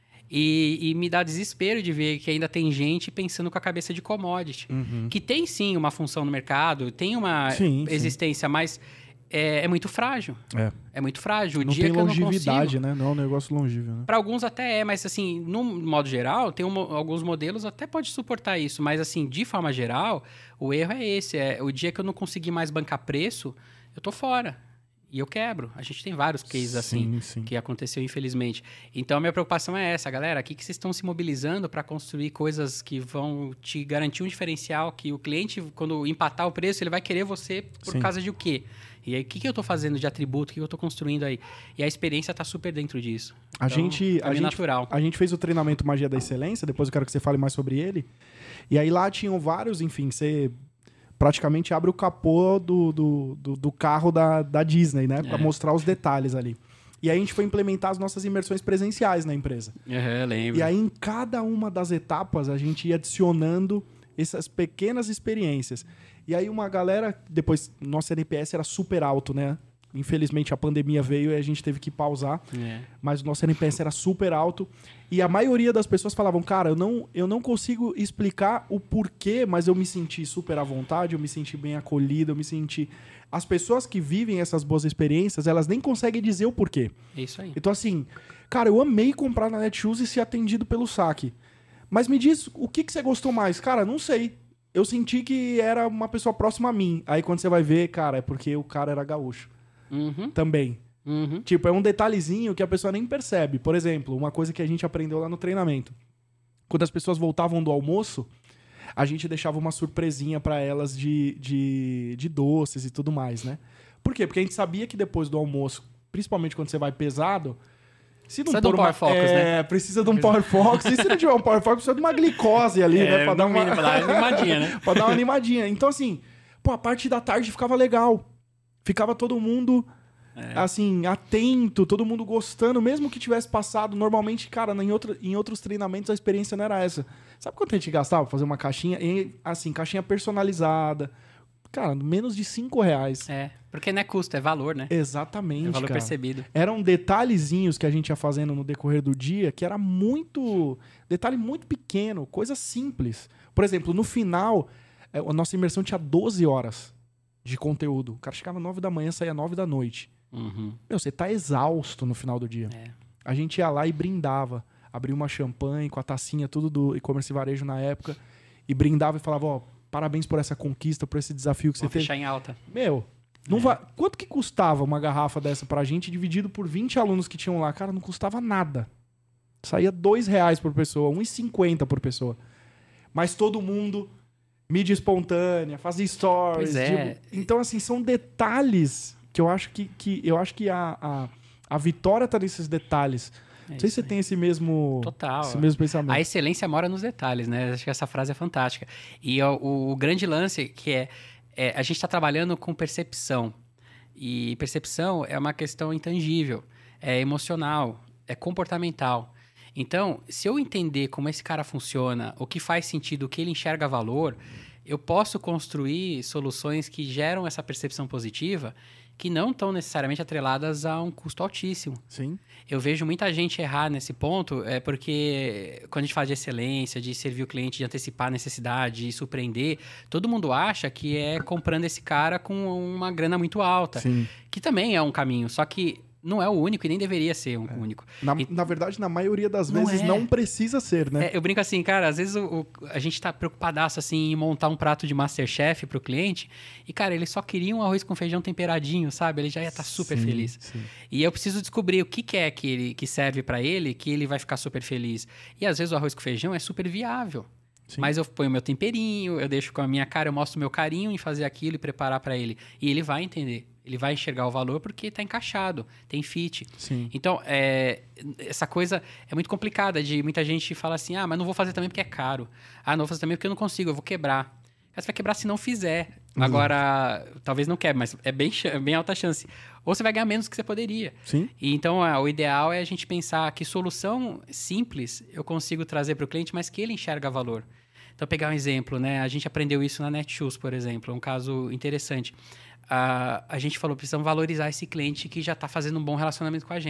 [SPEAKER 2] E me dá desespero de ver que ainda tem gente pensando com a cabeça de commodity. Que tem, sim, uma função no mercado, tem uma existência, mas é muito frágil. É muito frágil. O
[SPEAKER 1] Não
[SPEAKER 2] dia
[SPEAKER 1] tem
[SPEAKER 2] que eu não
[SPEAKER 1] longevidade,
[SPEAKER 2] consigo,
[SPEAKER 1] né? Não é um negócio longínquo, né?
[SPEAKER 2] para alguns até mas assim, no modo geral, tem alguns modelos até pode suportar isso, mas assim, de forma geral, o erro é esse, o dia que eu não conseguir mais bancar preço, eu tô fora. E eu quebro. A gente tem vários cases assim que aconteceu, infelizmente. Então, a minha preocupação é essa, galera. Aqui que vocês estão se mobilizando para construir coisas que vão te garantir um diferencial, que o cliente, quando empatar o preço, ele vai querer você por causa de o quê? E aí, o que eu estou fazendo de atributo? O que eu estou construindo aí? E a experiência está super dentro disso.
[SPEAKER 1] A
[SPEAKER 2] Então,
[SPEAKER 1] gente natural. A gente fez o treinamento Magia da Excelência, depois eu quero que você fale mais sobre ele. E aí lá tinham vários, enfim, você praticamente abre o capô do carro da Disney, né? Para mostrar os detalhes ali. E aí a gente foi implementar as nossas imersões presenciais na empresa.
[SPEAKER 2] Lembro.
[SPEAKER 1] E aí em cada uma das etapas a gente ia adicionando essas pequenas experiências. E aí uma galera, depois, nosso NPS era super alto, né? Infelizmente a pandemia veio e a gente teve que pausar. Mas o nosso NPS era super alto. E a maioria das pessoas falavam, cara, eu não consigo explicar o porquê, mas eu me senti super à vontade, eu me senti bem acolhido, eu me senti... As pessoas que vivem essas boas experiências, elas nem conseguem dizer o porquê.
[SPEAKER 2] É isso aí.
[SPEAKER 1] Então assim, cara, eu amei comprar na Netshoes e ser atendido pelo saque. Mas me diz, o que você gostou mais? Cara, não sei. Eu senti que era uma pessoa próxima a mim. Aí quando você vai ver, cara, é porque o cara era gaúcho. Também. Tipo, é um detalhezinho que a pessoa nem percebe. Por exemplo, uma coisa que a gente aprendeu lá no treinamento. Quando as pessoas voltavam do almoço, a gente deixava uma surpresinha pra elas de doces e tudo mais, né? Por quê? Porque a gente sabia que depois do almoço, principalmente quando você vai pesado, se não
[SPEAKER 2] precisa de um Power Focus, né?
[SPEAKER 1] Precisa de um Power Focus. E se não tiver um Power Focus, precisa de uma glicose ali, né? Pra dar uma
[SPEAKER 2] animadinha, né?
[SPEAKER 1] Pra dar uma animadinha. Então, assim, pô, a parte da tarde ficava legal. Ficava todo mundo, assim, atento, todo mundo gostando, mesmo que tivesse passado. Normalmente, cara, em outros treinamentos a experiência não era essa. Sabe quanto a gente gastava pra fazer uma caixinha? E, assim, caixinha personalizada. Cara, menos de R$5.
[SPEAKER 2] Porque não é custo, é valor, né?
[SPEAKER 1] Exatamente,
[SPEAKER 2] é valor
[SPEAKER 1] cara.
[SPEAKER 2] Percebido.
[SPEAKER 1] Eram detalhezinhos que a gente ia fazendo no decorrer do dia, que era muito... Detalhe muito pequeno, coisa simples. Por exemplo, no final, a nossa imersão tinha 12 horas de conteúdo. O cara chegava 9 da manhã, saía 9 da noite. Meu, você tá exausto no final do dia. A gente ia lá e brindava. Abria uma champanhe com a tacinha, tudo do e-commerce e varejo na época. E brindava e falava, ó, parabéns por essa conquista, por esse desafio que você teve.
[SPEAKER 2] Fechar em alta.
[SPEAKER 1] Meu, quanto que custava uma garrafa dessa pra gente, dividido por 20 alunos que tinham lá? Cara, não custava nada. Saía R$2 por pessoa, R$1,50 por pessoa. Mas todo mundo... Mídia espontânea, fazer stories. Então, assim, são detalhes que eu acho que a vitória tá nesses detalhes. Não sei se você tem esse mesmo pensamento.
[SPEAKER 2] A excelência mora nos detalhes, né? Acho que essa frase é fantástica. E o grande lance que a gente está trabalhando com percepção. E percepção é uma questão intangível, é emocional, é comportamental. Então, se eu entender como esse cara funciona, o que faz sentido, o que ele enxerga valor, eu posso construir soluções que geram essa percepção positiva que não estão necessariamente atreladas a um custo altíssimo.
[SPEAKER 1] Sim.
[SPEAKER 2] Eu vejo muita gente errar nesse ponto, porque quando a gente fala de excelência, de servir o cliente, de antecipar a necessidade, de surpreender, todo mundo acha que é comprando esse cara com uma grana muito alta.
[SPEAKER 1] Sim.
[SPEAKER 2] Que também é um caminho, só que não é o único e nem deveria ser um único.
[SPEAKER 1] Na verdade, na maioria das vezes, não precisa ser, né?
[SPEAKER 2] Eu brinco assim, cara, às vezes a gente tá preocupadaço assim, em montar um prato de Masterchef pro cliente e, cara, ele só queria um arroz com feijão temperadinho, sabe? Ele já ia estar super feliz.
[SPEAKER 1] Sim.
[SPEAKER 2] E eu preciso descobrir o que é que serve para ele, que ele vai ficar super feliz. E às vezes o arroz com feijão é super viável. Sim. Mas eu ponho meu temperinho, eu deixo com a minha cara, eu mostro meu carinho em fazer aquilo e preparar para ele. E ele vai entender. Ele vai enxergar o valor porque está encaixado, tem fit.
[SPEAKER 1] Sim.
[SPEAKER 2] Então, essa coisa é muito complicada de muita gente fala assim, mas não vou fazer também porque é caro. Não vou fazer também porque eu não consigo, eu vou quebrar. Você vai quebrar se não fizer. Agora, talvez não quebre, mas é bem alta chance. Ou você vai ganhar menos do que você poderia.
[SPEAKER 1] Sim.
[SPEAKER 2] E então, o ideal é a gente pensar que solução simples eu consigo trazer para o cliente, mas que ele enxerga valor. Então, pegar um exemplo, né? A gente aprendeu isso na Netshoes, por exemplo. É um caso interessante. A gente falou, precisamos valorizar esse cliente que já está fazendo um bom relacionamento com a gente.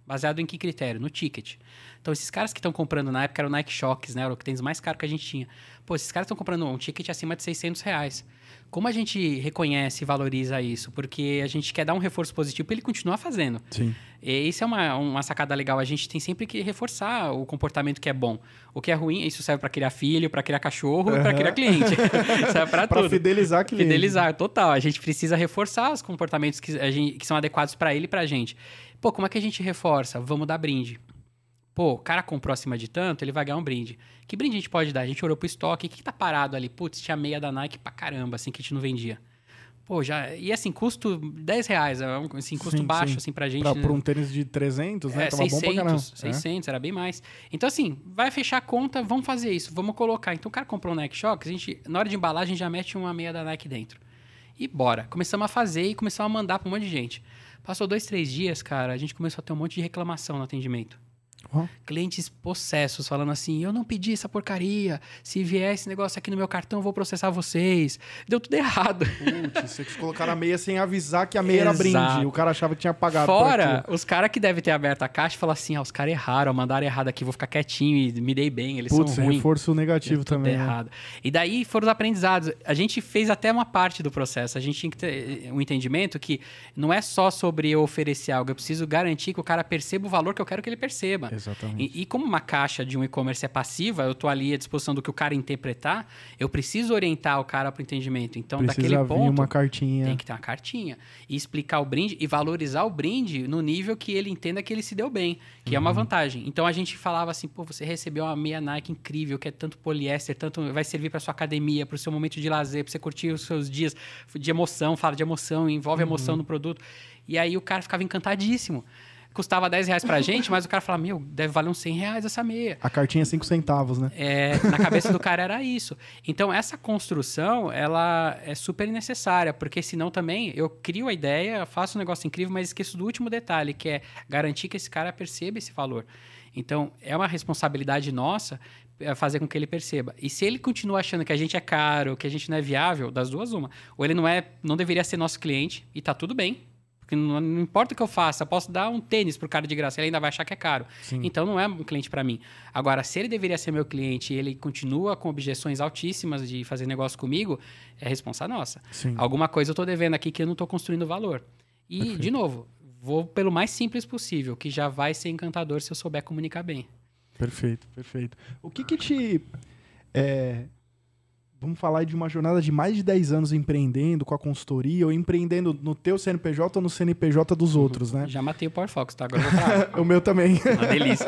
[SPEAKER 2] Baseado em que critério? No ticket. Então, esses caras que estão comprando na época, era o Nike Shox, né? Era o que tem mais caro que a gente tinha. Pô, esses caras estão comprando um ticket acima de R$600. Como a gente reconhece e valoriza isso? Porque a gente quer dar um reforço positivo para ele continuar fazendo.
[SPEAKER 1] Sim.
[SPEAKER 2] E isso é uma sacada legal. A gente tem sempre que reforçar o comportamento que é bom. O que é ruim, isso serve para criar filho, para criar cachorro e para criar cliente. Serve para tudo.
[SPEAKER 1] Para fidelizar cliente.
[SPEAKER 2] Fidelizar, total. A gente precisa reforçar os comportamentos que são adequados para ele e para a gente. Pô, como é que a gente reforça? Vamos dar brinde. Pô, o cara comprou acima de tanto, ele vai ganhar um brinde. Que brinde a gente pode dar? A gente olhou pro estoque, o que tá parado ali? Putz, tinha meia da Nike pra caramba, assim, que a gente não vendia. Pô, já... E assim, custo R$10, assim, custo baixo, assim, pra gente.
[SPEAKER 1] Por um tênis de 300, né? Tava
[SPEAKER 2] 600,
[SPEAKER 1] bom pra caramba.
[SPEAKER 2] 600, era bem mais. Então, assim, vai fechar a conta, vamos fazer isso, vamos colocar. Então, o cara comprou um Nike Shox, a gente, na hora de embalar, a gente já mete uma meia da Nike dentro. E bora. Começamos a fazer e começamos a mandar pra um monte de gente. Passou 2, 3 dias, cara, a gente começou a ter um monte de reclamação no atendimento. Clientes possessos falando assim, eu não pedi essa porcaria, se vier esse negócio aqui no meu cartão eu vou processar vocês. Deu tudo errado.
[SPEAKER 1] Putz, vocês colocaram a meia sem avisar que a meia era brinde. O cara achava que tinha pagado.
[SPEAKER 2] Fora, os caras que devem ter aberto a caixa falam assim, os caras erraram, mandaram errado aqui, vou ficar quietinho e me dei bem, eles são ruins.
[SPEAKER 1] Reforço negativo também.
[SPEAKER 2] Errado. Né? E daí foram os aprendizados. A gente fez até uma parte do processo. A gente tinha que ter um entendimento que não é só sobre eu oferecer algo, eu preciso garantir que o cara perceba o valor que eu quero que ele perceba.
[SPEAKER 1] Exatamente.
[SPEAKER 2] E como uma caixa de um e-commerce é passiva, eu estou ali à disposição do que o cara interpretar, eu preciso orientar o cara para o entendimento. Então, daquele ponto,
[SPEAKER 1] uma cartinha.
[SPEAKER 2] Tem que ter uma cartinha. E explicar o brinde e valorizar o brinde no nível que ele entenda que ele se deu bem, que é uma vantagem. Então, a gente falava assim, pô, você recebeu uma meia Nike incrível, que é tanto poliéster, tanto vai servir para sua academia, para o seu momento de lazer, para você curtir os seus dias de emoção, fala de emoção, envolve emoção no produto. E aí o cara ficava encantadíssimo. Custava R$10 pra gente, mas o cara falava, meu, deve valer uns R$100 essa meia.
[SPEAKER 1] A cartinha é 5 centavos, né?
[SPEAKER 2] Na cabeça do cara era isso. Então, essa construção, ela é super necessária, porque senão também eu crio a ideia, faço um negócio incrível, mas esqueço do último detalhe, que é garantir que esse cara perceba esse valor. Então, é uma responsabilidade nossa fazer com que ele perceba. E se ele continua achando que a gente é caro, que a gente não é viável, das duas uma. Ou ele não deveria ser nosso cliente, e tá tudo bem. Porque não importa o que eu faça, eu posso dar um tênis pro cara de graça, ele ainda vai achar que é caro. Sim. Então, não é um cliente para mim. Agora, se ele deveria ser meu cliente e ele continua com objeções altíssimas de fazer negócio comigo, é responsa nossa.
[SPEAKER 1] Sim.
[SPEAKER 2] Alguma coisa eu tô devendo aqui que eu não tô construindo valor. E, perfeito, de novo, vou pelo mais simples possível, que já vai ser encantador se eu souber comunicar bem.
[SPEAKER 1] Perfeito, perfeito. O que te... Vamos falar de uma jornada de mais de 10 anos empreendendo com a consultoria ou empreendendo no teu CNPJ ou no CNPJ dos outros, né?
[SPEAKER 2] Já matei o Power Fox, tá? Agora eu vou falar.
[SPEAKER 1] O meu também.
[SPEAKER 2] Uma delícia.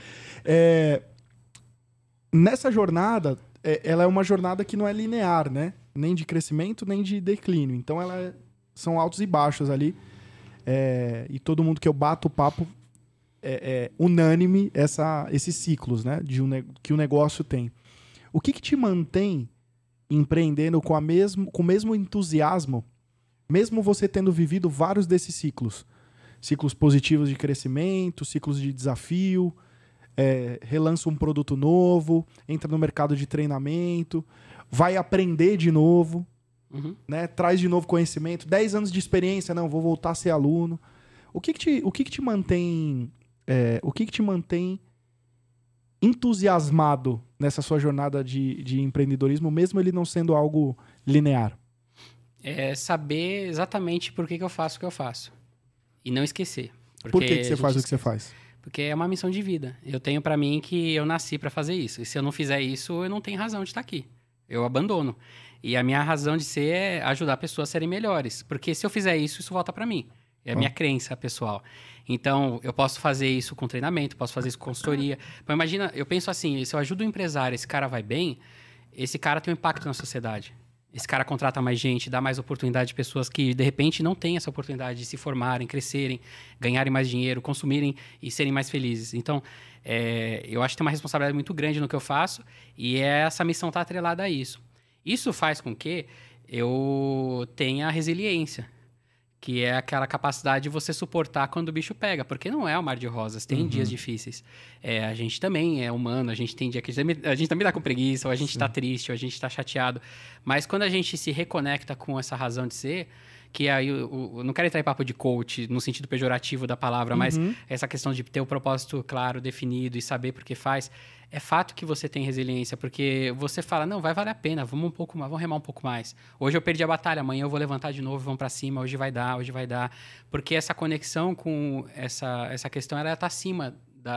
[SPEAKER 1] Nessa jornada, ela é uma jornada que não é linear, né? Nem de crescimento, nem de declínio. Então, são altos e baixos ali. E todo mundo que eu bato o papo é unânime esses ciclos, né? Que o negócio tem. O que te mantém empreendendo com o mesmo entusiasmo, mesmo você tendo vivido vários desses ciclos? Ciclos positivos de crescimento, ciclos de desafio, relança um produto novo, entra no mercado de treinamento, vai aprender de novo, né? Traz de novo conhecimento, 10 anos de experiência, não, vou voltar a ser aluno. O que te mantém entusiasmado nessa sua jornada de empreendedorismo, mesmo ele não sendo algo linear?
[SPEAKER 2] É saber exatamente por que eu faço o que eu faço. E não esquecer.
[SPEAKER 1] Por que você faz o que você faz?
[SPEAKER 2] Porque é uma missão de vida. Eu tenho pra mim que eu nasci pra fazer isso. E se eu não fizer isso, eu não tenho razão de estar aqui. Eu abandono. E a minha razão de ser é ajudar pessoas a serem melhores. Porque se eu fizer isso, isso volta pra mim. É a minha crença pessoal. Então, eu posso fazer isso com treinamento, posso fazer isso com consultoria. Mas imagina, eu penso assim, se eu ajudo um empresário, esse cara vai bem, esse cara tem um impacto na sociedade. Esse cara contrata mais gente, dá mais oportunidade de pessoas que, de repente, não têm essa oportunidade de se formarem, crescerem, ganharem mais dinheiro, consumirem e serem mais felizes. Então, eu acho que tem uma responsabilidade muito grande no que eu faço e essa missão está atrelada a isso. Isso faz com que eu tenha resiliência, que é aquela capacidade de você suportar quando o bicho pega, porque não é um mar de rosas, tem dias difíceis. A gente também é humano, a gente tem dia que a gente também dá com preguiça, ou a gente está triste, ou a gente está chateado. Mas quando a gente se reconecta com essa razão de ser, que aí eu não quero entrar em papo de coach no sentido pejorativo da palavra, mas essa questão de ter o propósito claro, definido e saber por que faz, é fato que você tem resiliência, porque você fala, não, vai valer a pena, vamos um pouco mais, vamos remar um pouco mais. Hoje eu perdi a batalha, amanhã eu vou levantar de novo, vamos para cima, hoje vai dar, porque essa conexão com essa questão, ela está acima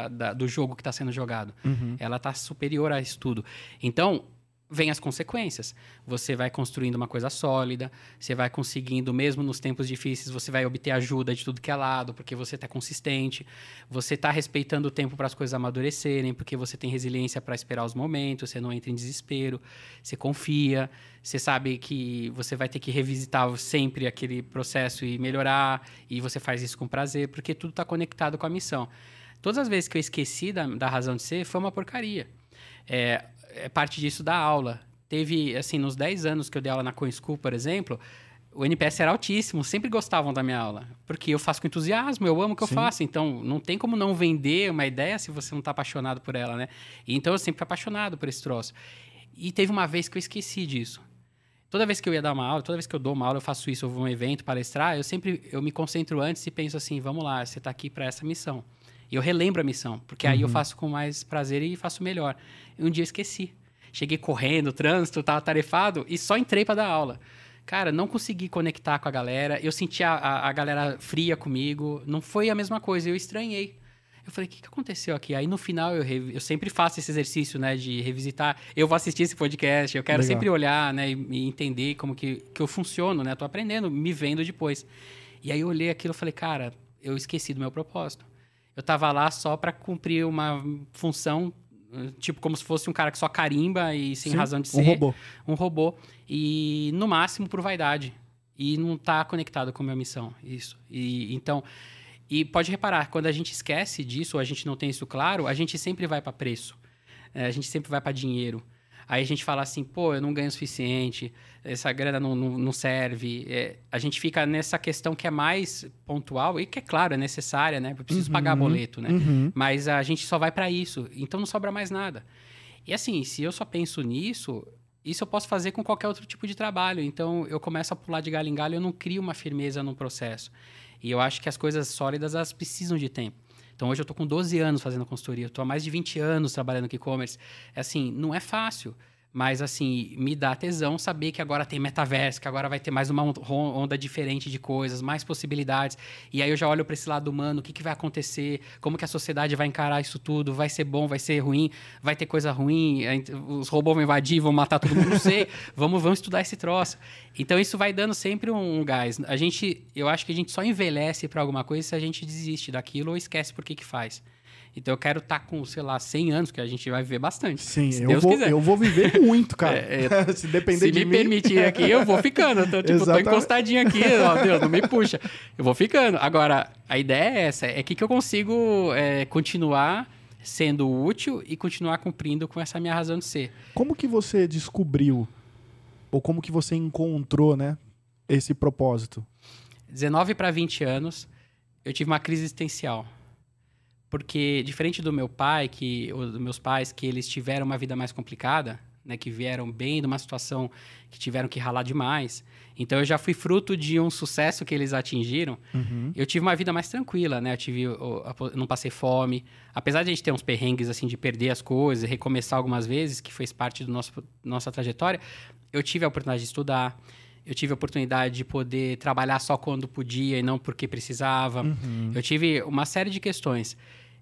[SPEAKER 2] do jogo que está sendo jogado. Ela está superior a isso tudo. Então, vem as consequências. Você vai construindo uma coisa sólida, você vai conseguindo, mesmo nos tempos difíceis, você vai obter ajuda de tudo que é lado, porque você está consistente, você está respeitando o tempo para as coisas amadurecerem, porque você tem resiliência para esperar os momentos, você não entra em desespero, você confia, você sabe que você vai ter que revisitar sempre aquele processo e melhorar, e você faz isso com prazer, porque tudo está conectado com a missão. Todas as vezes que eu esqueci da razão de ser, foi uma porcaria. É parte disso da aula. Teve, assim, nos 10 anos que eu dei aula na Coin School, por exemplo, o NPS era altíssimo, sempre gostavam da minha aula. Porque eu faço com entusiasmo, eu amo o que eu faço. Então, não tem como não vender uma ideia se você não está apaixonado por ela, né? Então, eu sempre fui apaixonado por esse troço. E teve uma vez que eu esqueci disso. Toda vez que eu ia dar uma aula, toda vez que eu dou uma aula, eu faço isso, eu vou a um evento, palestrar, eu me concentro antes e penso assim, vamos lá, você está aqui para essa missão. E eu relembro a missão, porque aí eu faço com mais prazer e faço melhor. E um dia eu esqueci. Cheguei correndo, trânsito, estava tarefado e só entrei para dar aula. Cara, não consegui conectar com a galera. Eu senti a galera fria comigo. Não foi a mesma coisa, eu estranhei. Eu falei, o que aconteceu aqui? Aí no final eu sempre faço esse exercício, né, de revisitar. Eu vou assistir esse podcast, eu quero sempre olhar, né, e entender como que eu funciono, né? Tô aprendendo, me vendo depois. E aí eu olhei aquilo e falei, cara, eu esqueci do meu propósito. Eu tava lá só para cumprir uma função, tipo como se fosse um cara que só carimba e sem razão de ser. Um robô. E no máximo por vaidade. E não tá conectado com a minha missão. Isso. E pode reparar, quando a gente esquece disso, ou a gente não tem isso claro, a gente sempre vai para preço. A gente sempre vai para dinheiro. Aí a gente fala assim, pô, eu não ganho o suficiente, essa grana não serve. A gente fica nessa questão que é mais pontual e que, é claro, é necessária, né? Eu preciso pagar boleto, né? Mas a gente só vai para isso, então não sobra mais nada. E assim, se eu só penso nisso, isso eu posso fazer com qualquer outro tipo de trabalho. Então eu começo a pular de galho em galho, eu não crio uma firmeza no processo. E eu acho que as coisas sólidas, elas precisam de tempo. Então, hoje eu estou com 12 anos fazendo consultoria. Eu estou há mais de 20 anos trabalhando com e-commerce. Assim, não é fácil. Mas, assim, me dá tesão saber que agora tem metaverso, que agora vai ter mais uma onda diferente de coisas, mais possibilidades. E aí eu já olho para esse lado humano, o que vai acontecer, como que a sociedade vai encarar isso tudo, vai ser bom, vai ser ruim, vai ter coisa ruim, os robôs vão invadir, vão matar todo mundo, não sei. Vamos estudar esse troço. Então, isso vai dando sempre um gás. Eu acho que a gente só envelhece para alguma coisa se a gente desiste daquilo ou esquece por que faz. Então, eu quero estar com, sei lá, 100 anos, que a gente vai viver bastante.
[SPEAKER 1] Sim, se Deus quiser. Eu vou viver muito, cara. Se depender de mim...
[SPEAKER 2] Se me permitir aqui, eu vou ficando. Então, tipo, tô encostadinho aqui, ó, Deus, não me puxa. Eu vou ficando. Agora, a ideia é essa. É que eu consigo continuar sendo útil e continuar cumprindo com essa minha razão de ser.
[SPEAKER 1] Como que você descobriu, ou como que você encontrou, né, esse propósito?
[SPEAKER 2] 19 para 20 anos, eu tive uma crise existencial. Porque, diferente do meu pai, dos meus pais, que eles tiveram uma vida mais complicada, né, que vieram bem de uma situação que tiveram que ralar demais. Então, eu já fui fruto de um sucesso que eles atingiram. Eu tive uma vida mais tranquila, né? Eu não passei fome. Apesar de a gente ter uns perrengues, assim, de perder as coisas, recomeçar algumas vezes, que fez parte do nossa trajetória, eu tive a oportunidade de estudar. Eu tive a oportunidade de poder trabalhar só quando podia e não porque precisava. Eu tive uma série de questões.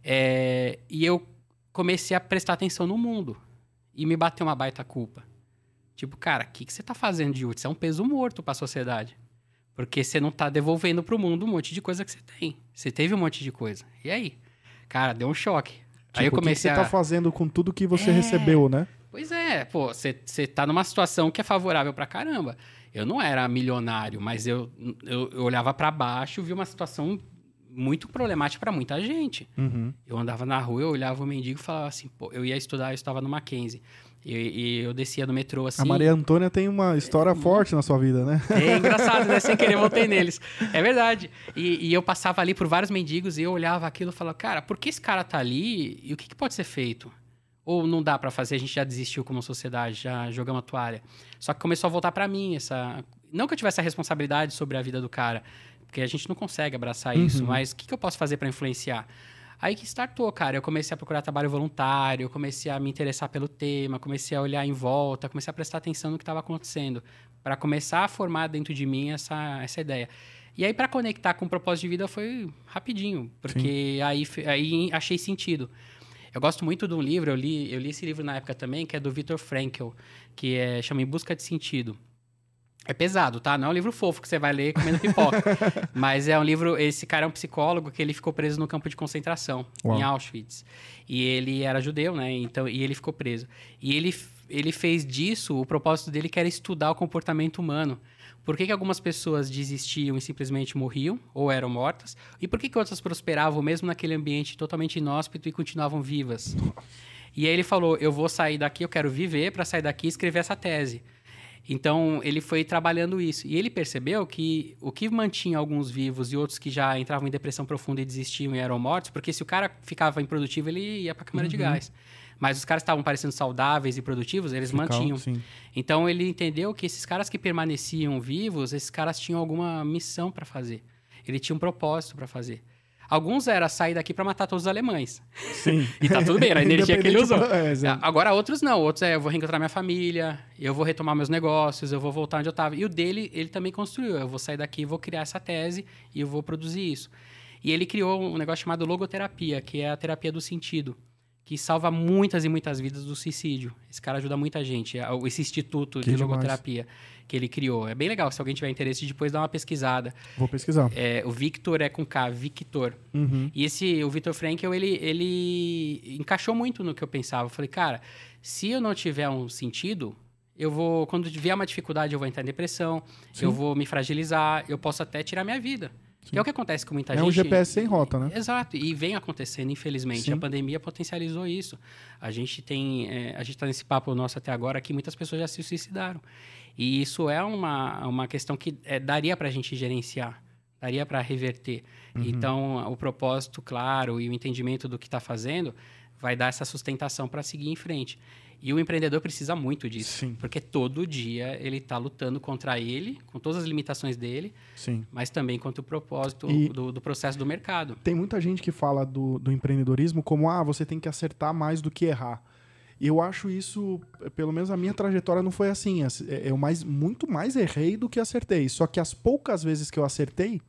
[SPEAKER 2] E eu comecei a prestar atenção no mundo. E me bateu uma baita culpa. Tipo, cara, o que você tá fazendo de útil? Você é um peso morto para a sociedade. Porque você não tá devolvendo pro mundo um monte de coisa que você tem. Você teve um monte de coisa. E aí? Cara, deu um choque. Tipo,
[SPEAKER 1] aí eu comecei o que você tá fazendo com tudo que você recebeu, né?
[SPEAKER 2] Pois é, pô, você tá numa situação que é favorável pra caramba. Eu não era milionário, mas eu olhava para baixo e vi uma situação muito problemática para muita gente. Eu andava na rua, eu olhava o mendigo e falava assim, pô, eu ia estudar, eu estava no Mackenzie. E eu descia no metrô assim...
[SPEAKER 1] A Maria Antônia tem uma história forte na sua vida, né?
[SPEAKER 2] É engraçado, né? Sem querer, voltei neles. É verdade. E eu passava ali por vários mendigos e eu olhava aquilo e falava, cara, por que esse cara tá ali e o que pode ser feito? Ou não dá pra fazer, a gente já desistiu como sociedade, já jogamos a toalha. Só que começou a voltar pra mim Não que eu tivesse a responsabilidade sobre a vida do cara, porque a gente não consegue abraçar isso, mas o que eu posso fazer para influenciar? Aí que startou, cara. Eu comecei a procurar trabalho voluntário, eu comecei a me interessar pelo tema, comecei a olhar em volta, comecei a prestar atenção no que estava acontecendo, para começar a formar dentro de mim essa ideia. E aí, para conectar com o propósito de vida, foi rapidinho, porque aí achei sentido. Eu gosto muito de um livro, eu li esse livro na época também, que é do Viktor Frankl, que chama Em Busca de Sentido. É pesado, tá? Não é um livro fofo que você vai ler comendo pipoca. Mas é um livro... Esse cara é um psicólogo que ele ficou preso no campo de concentração, em Auschwitz. E ele era judeu, né? Então, e ele ficou preso. E ele fez disso o propósito dele, que era estudar o comportamento humano. Por que algumas pessoas desistiam e simplesmente morriam, ou eram mortas? E por que outras prosperavam mesmo naquele ambiente totalmente inóspito e continuavam vivas? E aí ele falou, eu vou sair daqui, eu quero viver para sair daqui e escrever essa tese. Então, ele foi trabalhando isso. E ele percebeu que o que mantinha alguns vivos e outros que já entravam em depressão profunda e desistiam e eram mortos, porque se o cara ficava improdutivo, ele ia para a câmara de gás. Mas os caras estavam parecendo saudáveis e produtivos, eles mantinham.
[SPEAKER 1] Sim.
[SPEAKER 2] Então, ele entendeu que esses caras que permaneciam vivos, esses caras tinham alguma missão para fazer. Ele tinha um propósito para fazer. Alguns era sair daqui para matar todos os alemães.
[SPEAKER 1] Sim.
[SPEAKER 2] E tá tudo bem, era a energia que ele usou.
[SPEAKER 1] Exato.
[SPEAKER 2] Agora, outros não. Outros eu vou reencontrar minha família, eu vou retomar meus negócios, eu vou voltar onde eu estava. E o dele, ele também construiu. Eu vou sair daqui, vou criar essa tese e eu vou produzir isso. E ele criou um negócio chamado logoterapia, que é a terapia do sentido, que salva muitas e muitas vidas do suicídio. Esse cara ajuda muita gente. Esse instituto de logoterapia que ele criou. É bem legal. Se alguém tiver interesse, depois dá uma pesquisada.
[SPEAKER 1] Vou pesquisar.
[SPEAKER 2] O Victor é com K, Victor. E o Viktor Frankl, ele encaixou muito no que eu pensava. Eu falei, cara, se eu não tiver um sentido, eu vou... Quando vier uma dificuldade, eu vou entrar em depressão, eu vou me fragilizar, eu posso até tirar minha vida. Que é o que acontece com muita gente.
[SPEAKER 1] É um GPS sem rota, né?
[SPEAKER 2] Exato. E vem acontecendo, infelizmente.
[SPEAKER 1] Sim.
[SPEAKER 2] A pandemia potencializou isso. A gente está nesse papo nosso até agora que muitas pessoas já se suicidaram. E isso é uma questão que daria para a gente gerenciar. Daria para reverter. Então, o propósito claro e o entendimento do que está fazendo vai dar essa sustentação para seguir em frente. E o empreendedor precisa muito disso.
[SPEAKER 1] Sim.
[SPEAKER 2] Porque todo dia ele está lutando contra ele, com todas as limitações dele,
[SPEAKER 1] Sim.
[SPEAKER 2] mas também contra o propósito do processo do mercado.
[SPEAKER 1] Tem muita gente que fala do empreendedorismo como, você tem que acertar mais do que errar. E eu acho isso, pelo menos a minha trajetória não foi assim. Eu muito mais errei do que acertei. Só que as poucas vezes que eu acertei,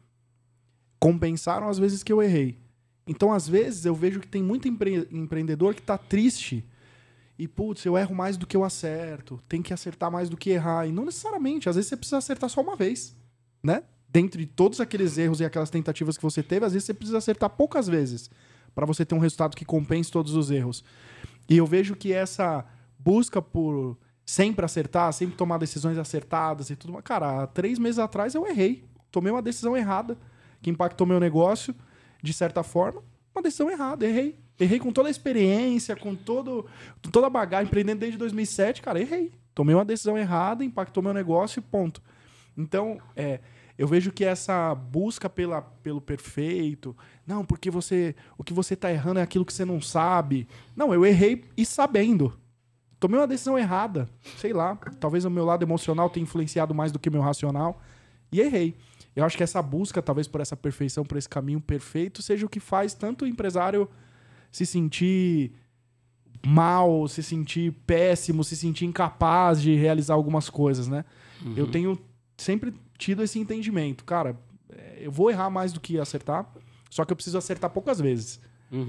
[SPEAKER 1] compensaram as vezes que eu errei. Então, às vezes, eu vejo que tem muito empreendedor que está triste. E, putz, eu erro mais do que eu acerto. Tem que acertar mais do que errar. E não necessariamente. Às vezes você precisa acertar só uma vez, né? Dentre todos aqueles erros e aquelas tentativas que você teve, às vezes você precisa acertar poucas vezes para você ter um resultado que compense todos os erros. E eu vejo que essa busca por sempre acertar, sempre tomar decisões acertadas e tudo mais... Cara, há 3 meses atrás eu errei. Tomei uma decisão errada que impactou meu negócio, de certa forma. Uma decisão errada, errei. Errei com toda a experiência, com toda a bagagem, empreendendo desde 2007, cara, errei. Tomei uma decisão errada, impactou meu negócio e ponto. Então, eu vejo que essa busca pelo perfeito, não, porque o que você está errando é aquilo que você não sabe. Não, eu errei e sabendo. Tomei uma decisão errada, sei lá, talvez o meu lado emocional tenha influenciado mais do que o meu racional, e errei. Eu acho que essa busca, talvez por essa perfeição, por esse caminho perfeito, seja o que faz tanto o empresário se sentir mal, se sentir péssimo, se sentir incapaz de realizar algumas coisas, né? Eu tenho sempre tido esse entendimento. Cara, eu vou errar mais do que acertar, só que eu preciso acertar poucas vezes.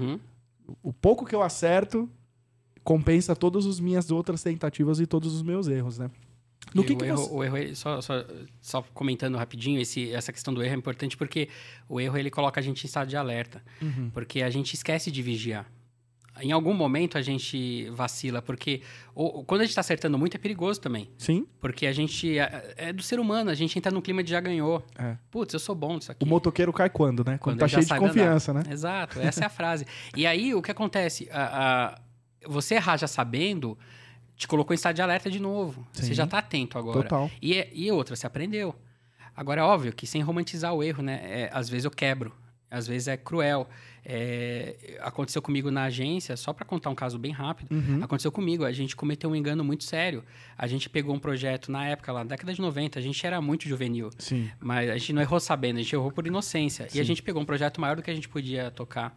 [SPEAKER 1] O pouco que eu acerto compensa todas as minhas outras tentativas e todos os meus erros, né?
[SPEAKER 2] O erro, só comentando rapidinho, essa questão do erro é importante porque o erro ele coloca a gente em estado de alerta. Porque a gente esquece de vigiar. Em algum momento a gente vacila, porque quando a gente está acertando muito é perigoso também.
[SPEAKER 1] Sim.
[SPEAKER 2] Porque a gente é do ser humano, a gente entra num clima de já ganhou. Putz, eu sou bom disso aqui.
[SPEAKER 1] O motoqueiro cai quando, né? Quando tá cheio de confiança, né?
[SPEAKER 2] Exato, essa é a frase. E aí o que acontece? Você errar já sabendo... te colocou em estado de alerta de novo.
[SPEAKER 1] Sim.
[SPEAKER 2] Você já está atento agora.
[SPEAKER 1] Total.
[SPEAKER 2] E outra, você aprendeu. Agora, é óbvio que sem romantizar o erro, né? Às vezes eu quebro. Às vezes é cruel. Aconteceu comigo na agência, só para contar um caso bem rápido, aconteceu comigo, a gente cometeu um engano muito sério. A gente pegou um projeto na época, lá na década de 90, a gente era muito juvenil.
[SPEAKER 1] Sim.
[SPEAKER 2] Mas a gente não errou sabendo, a gente errou por inocência.
[SPEAKER 1] Sim.
[SPEAKER 2] E a gente pegou um projeto maior do que a gente podia tocar.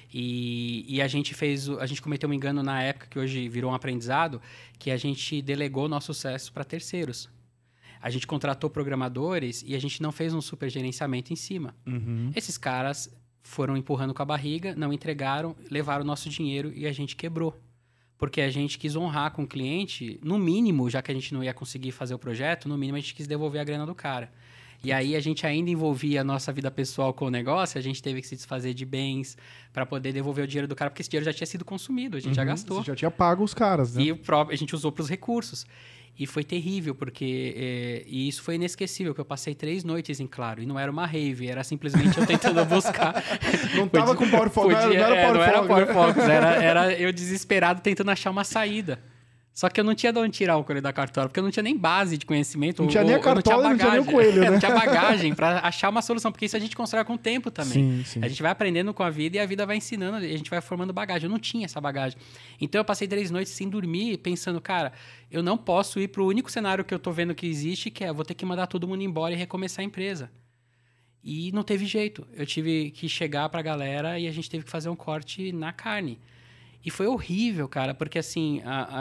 [SPEAKER 2] E a gente cometeu um engano na época, que hoje virou um aprendizado, que a gente delegou nosso sucesso para terceiros. A gente contratou programadores e a gente não fez um super gerenciamento em cima. Esses caras foram empurrando com a barriga, não entregaram, levaram o nosso dinheiro e a gente quebrou. Porque a gente quis honrar com o cliente, no mínimo, já que a gente não ia conseguir fazer o projeto, no mínimo a gente quis devolver a grana do cara. E aí a gente ainda envolvia a nossa vida pessoal com o negócio, a gente teve que se desfazer de bens para poder devolver o dinheiro do cara, porque esse dinheiro já tinha sido consumido, a gente já gastou.
[SPEAKER 1] Você já tinha pago os caras, né?
[SPEAKER 2] E a gente usou para os recursos. E foi terrível, porque... e isso foi inesquecível, porque eu passei 3 noites em claro. E não era uma rave, era simplesmente eu tentando buscar...
[SPEAKER 1] Não tava com Power Focus, não era
[SPEAKER 2] Power Focus, era eu desesperado tentando achar uma saída. Só que eu não tinha de onde tirar o coelho da cartola, porque eu não tinha nem base de conhecimento.
[SPEAKER 1] Não tinha nem a cartola, não tinha nem o coelho, né?
[SPEAKER 2] Não tinha bagagem para achar uma solução, porque isso a gente constrói com o tempo também.
[SPEAKER 1] Sim.
[SPEAKER 2] A gente vai aprendendo com a vida e a vida vai ensinando, e a gente vai formando bagagem. Eu não tinha essa bagagem. Então eu passei 3 noites sem dormir, pensando, cara, eu não posso ir pro único cenário que eu tô vendo que existe, que é vou ter que mandar todo mundo embora e recomeçar a empresa. E não teve jeito. Eu tive que chegar pra galera e a gente teve que fazer um corte na carne. E foi horrível, cara, porque assim,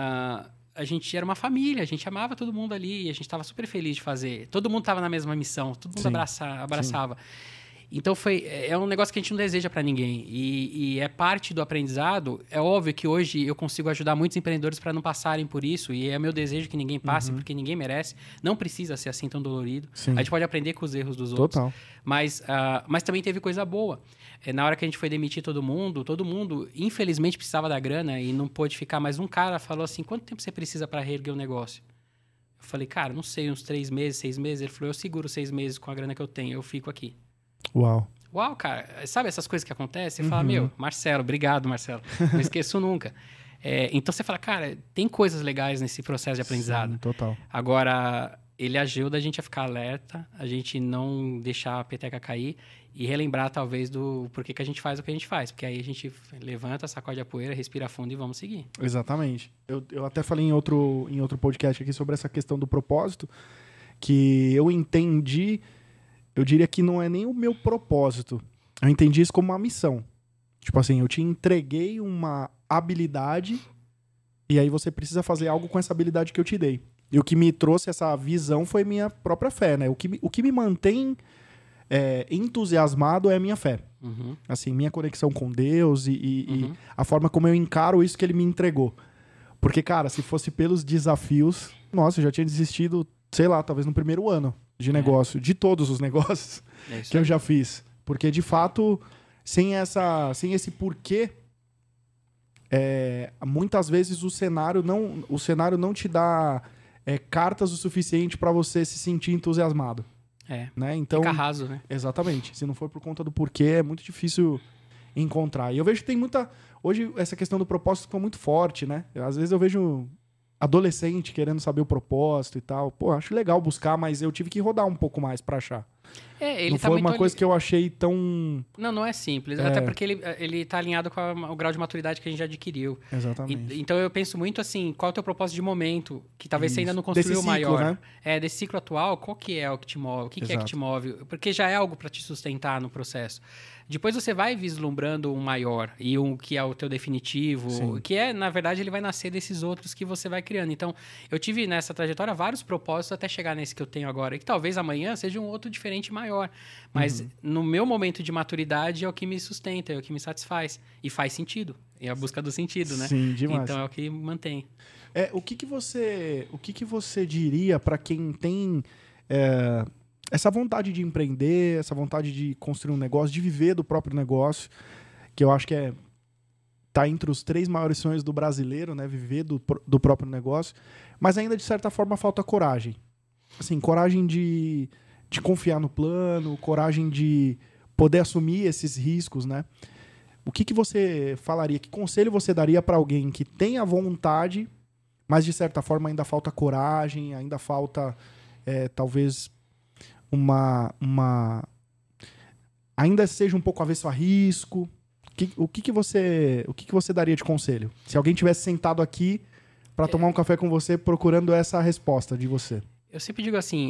[SPEAKER 2] a gente era uma família, a gente amava todo mundo ali, e a gente estava super feliz de fazer. Todo mundo estava na mesma missão, todo mundo abraçava. Então é um negócio que a gente não deseja para ninguém. E é parte do aprendizado. É óbvio que hoje eu consigo ajudar muitos empreendedores para não passarem por isso, e é meu desejo que ninguém passe, porque ninguém merece. Não precisa ser assim tão dolorido.
[SPEAKER 1] Sim.
[SPEAKER 2] A gente pode aprender com os erros dos outros.
[SPEAKER 1] Total.
[SPEAKER 2] Mas também teve coisa boa. Na hora que a gente foi demitir todo mundo, infelizmente, precisava da grana e não pôde ficar. Mas um cara falou assim, quanto tempo você precisa para reerguer o negócio? Eu falei, cara, não sei, uns 3 meses, 6 meses. Ele falou, eu seguro 6 meses com a grana que eu tenho, eu fico aqui. Uau, cara. Sabe essas coisas que acontecem? Você fala, Marcelo, obrigado, Marcelo. Não esqueço nunca. Então você fala, cara, tem coisas legais nesse processo de aprendizado.
[SPEAKER 1] Sim, total.
[SPEAKER 2] Agora, ele ajuda a gente a ficar alerta, a gente não deixar a peteca cair e relembrar, talvez, do porquê que a gente faz o que a gente faz. Porque aí a gente levanta, sacode a poeira, respira fundo e vamos seguir.
[SPEAKER 1] Exatamente. Eu até falei em outro podcast aqui sobre essa questão do propósito, que eu entendi, eu diria que não é nem o meu propósito. Eu entendi isso como uma missão. Tipo assim, eu te entreguei uma habilidade e aí você precisa fazer algo com essa habilidade que eu te dei. E o que me trouxe essa visão foi minha própria fé, né? O que me mantém entusiasmado é a minha fé. Assim, minha conexão com Deus e a forma como eu encaro isso que ele me entregou. Porque, cara, se fosse pelos desafios, nossa, eu já tinha desistido, sei lá, talvez no primeiro ano de negócio, de todos os negócios que eu já fiz. Porque, de fato, sem esse porquê, muitas vezes o cenário não te dá cartas o suficiente para você se sentir entusiasmado. Né? Então,
[SPEAKER 2] fica raso, né?
[SPEAKER 1] Exatamente. Se não for por conta do porquê, é muito difícil encontrar. E eu vejo que tem muita... Hoje, essa questão do propósito ficou muito forte, né? Às vezes eu vejo adolescente querendo saber o propósito e tal. Pô, acho legal buscar, mas eu tive que rodar um pouco mais para achar. Não foi uma coisa que eu achei tão...
[SPEAKER 2] Não é simples. Até porque ele tá alinhado com o grau de maturidade que a gente já adquiriu.
[SPEAKER 1] Exatamente.
[SPEAKER 2] Então eu penso muito assim, qual é o teu propósito de momento? Que talvez você ainda não construiu o maior. Né? Desse ciclo atual, qual que é o que te move? O que é que te move? Porque já é algo para te sustentar no processo. Depois você vai vislumbrando um maior e um que é o teu definitivo,
[SPEAKER 1] Sim.
[SPEAKER 2] que na verdade, ele vai nascer desses outros que você vai criando. Então, eu tive nessa trajetória vários propósitos até chegar nesse que eu tenho agora, e que talvez amanhã seja um outro diferente maior. Mas no meu momento de maturidade é o que me sustenta, é o que me satisfaz. E faz sentido. É a busca do sentido, né?
[SPEAKER 1] Sim, demais.
[SPEAKER 2] Então é o que mantém.
[SPEAKER 1] O que você diria para quem tem essa vontade de empreender, essa vontade de construir um negócio, de viver do próprio negócio, que eu acho que tá entre os 3 maiores sonhos do brasileiro, né? Viver do próprio negócio, mas ainda de certa forma falta coragem. Assim, coragem de confiar no plano, coragem de poder assumir esses riscos, né? O que você falaria, que conselho você daria para alguém que tem a vontade, mas de certa forma ainda falta coragem, ainda falta talvez ainda seja um pouco avesso a risco? O que você daria de conselho? Se alguém tivesse sentado aqui para tomar um café com você procurando essa resposta de você.
[SPEAKER 2] Eu sempre digo assim,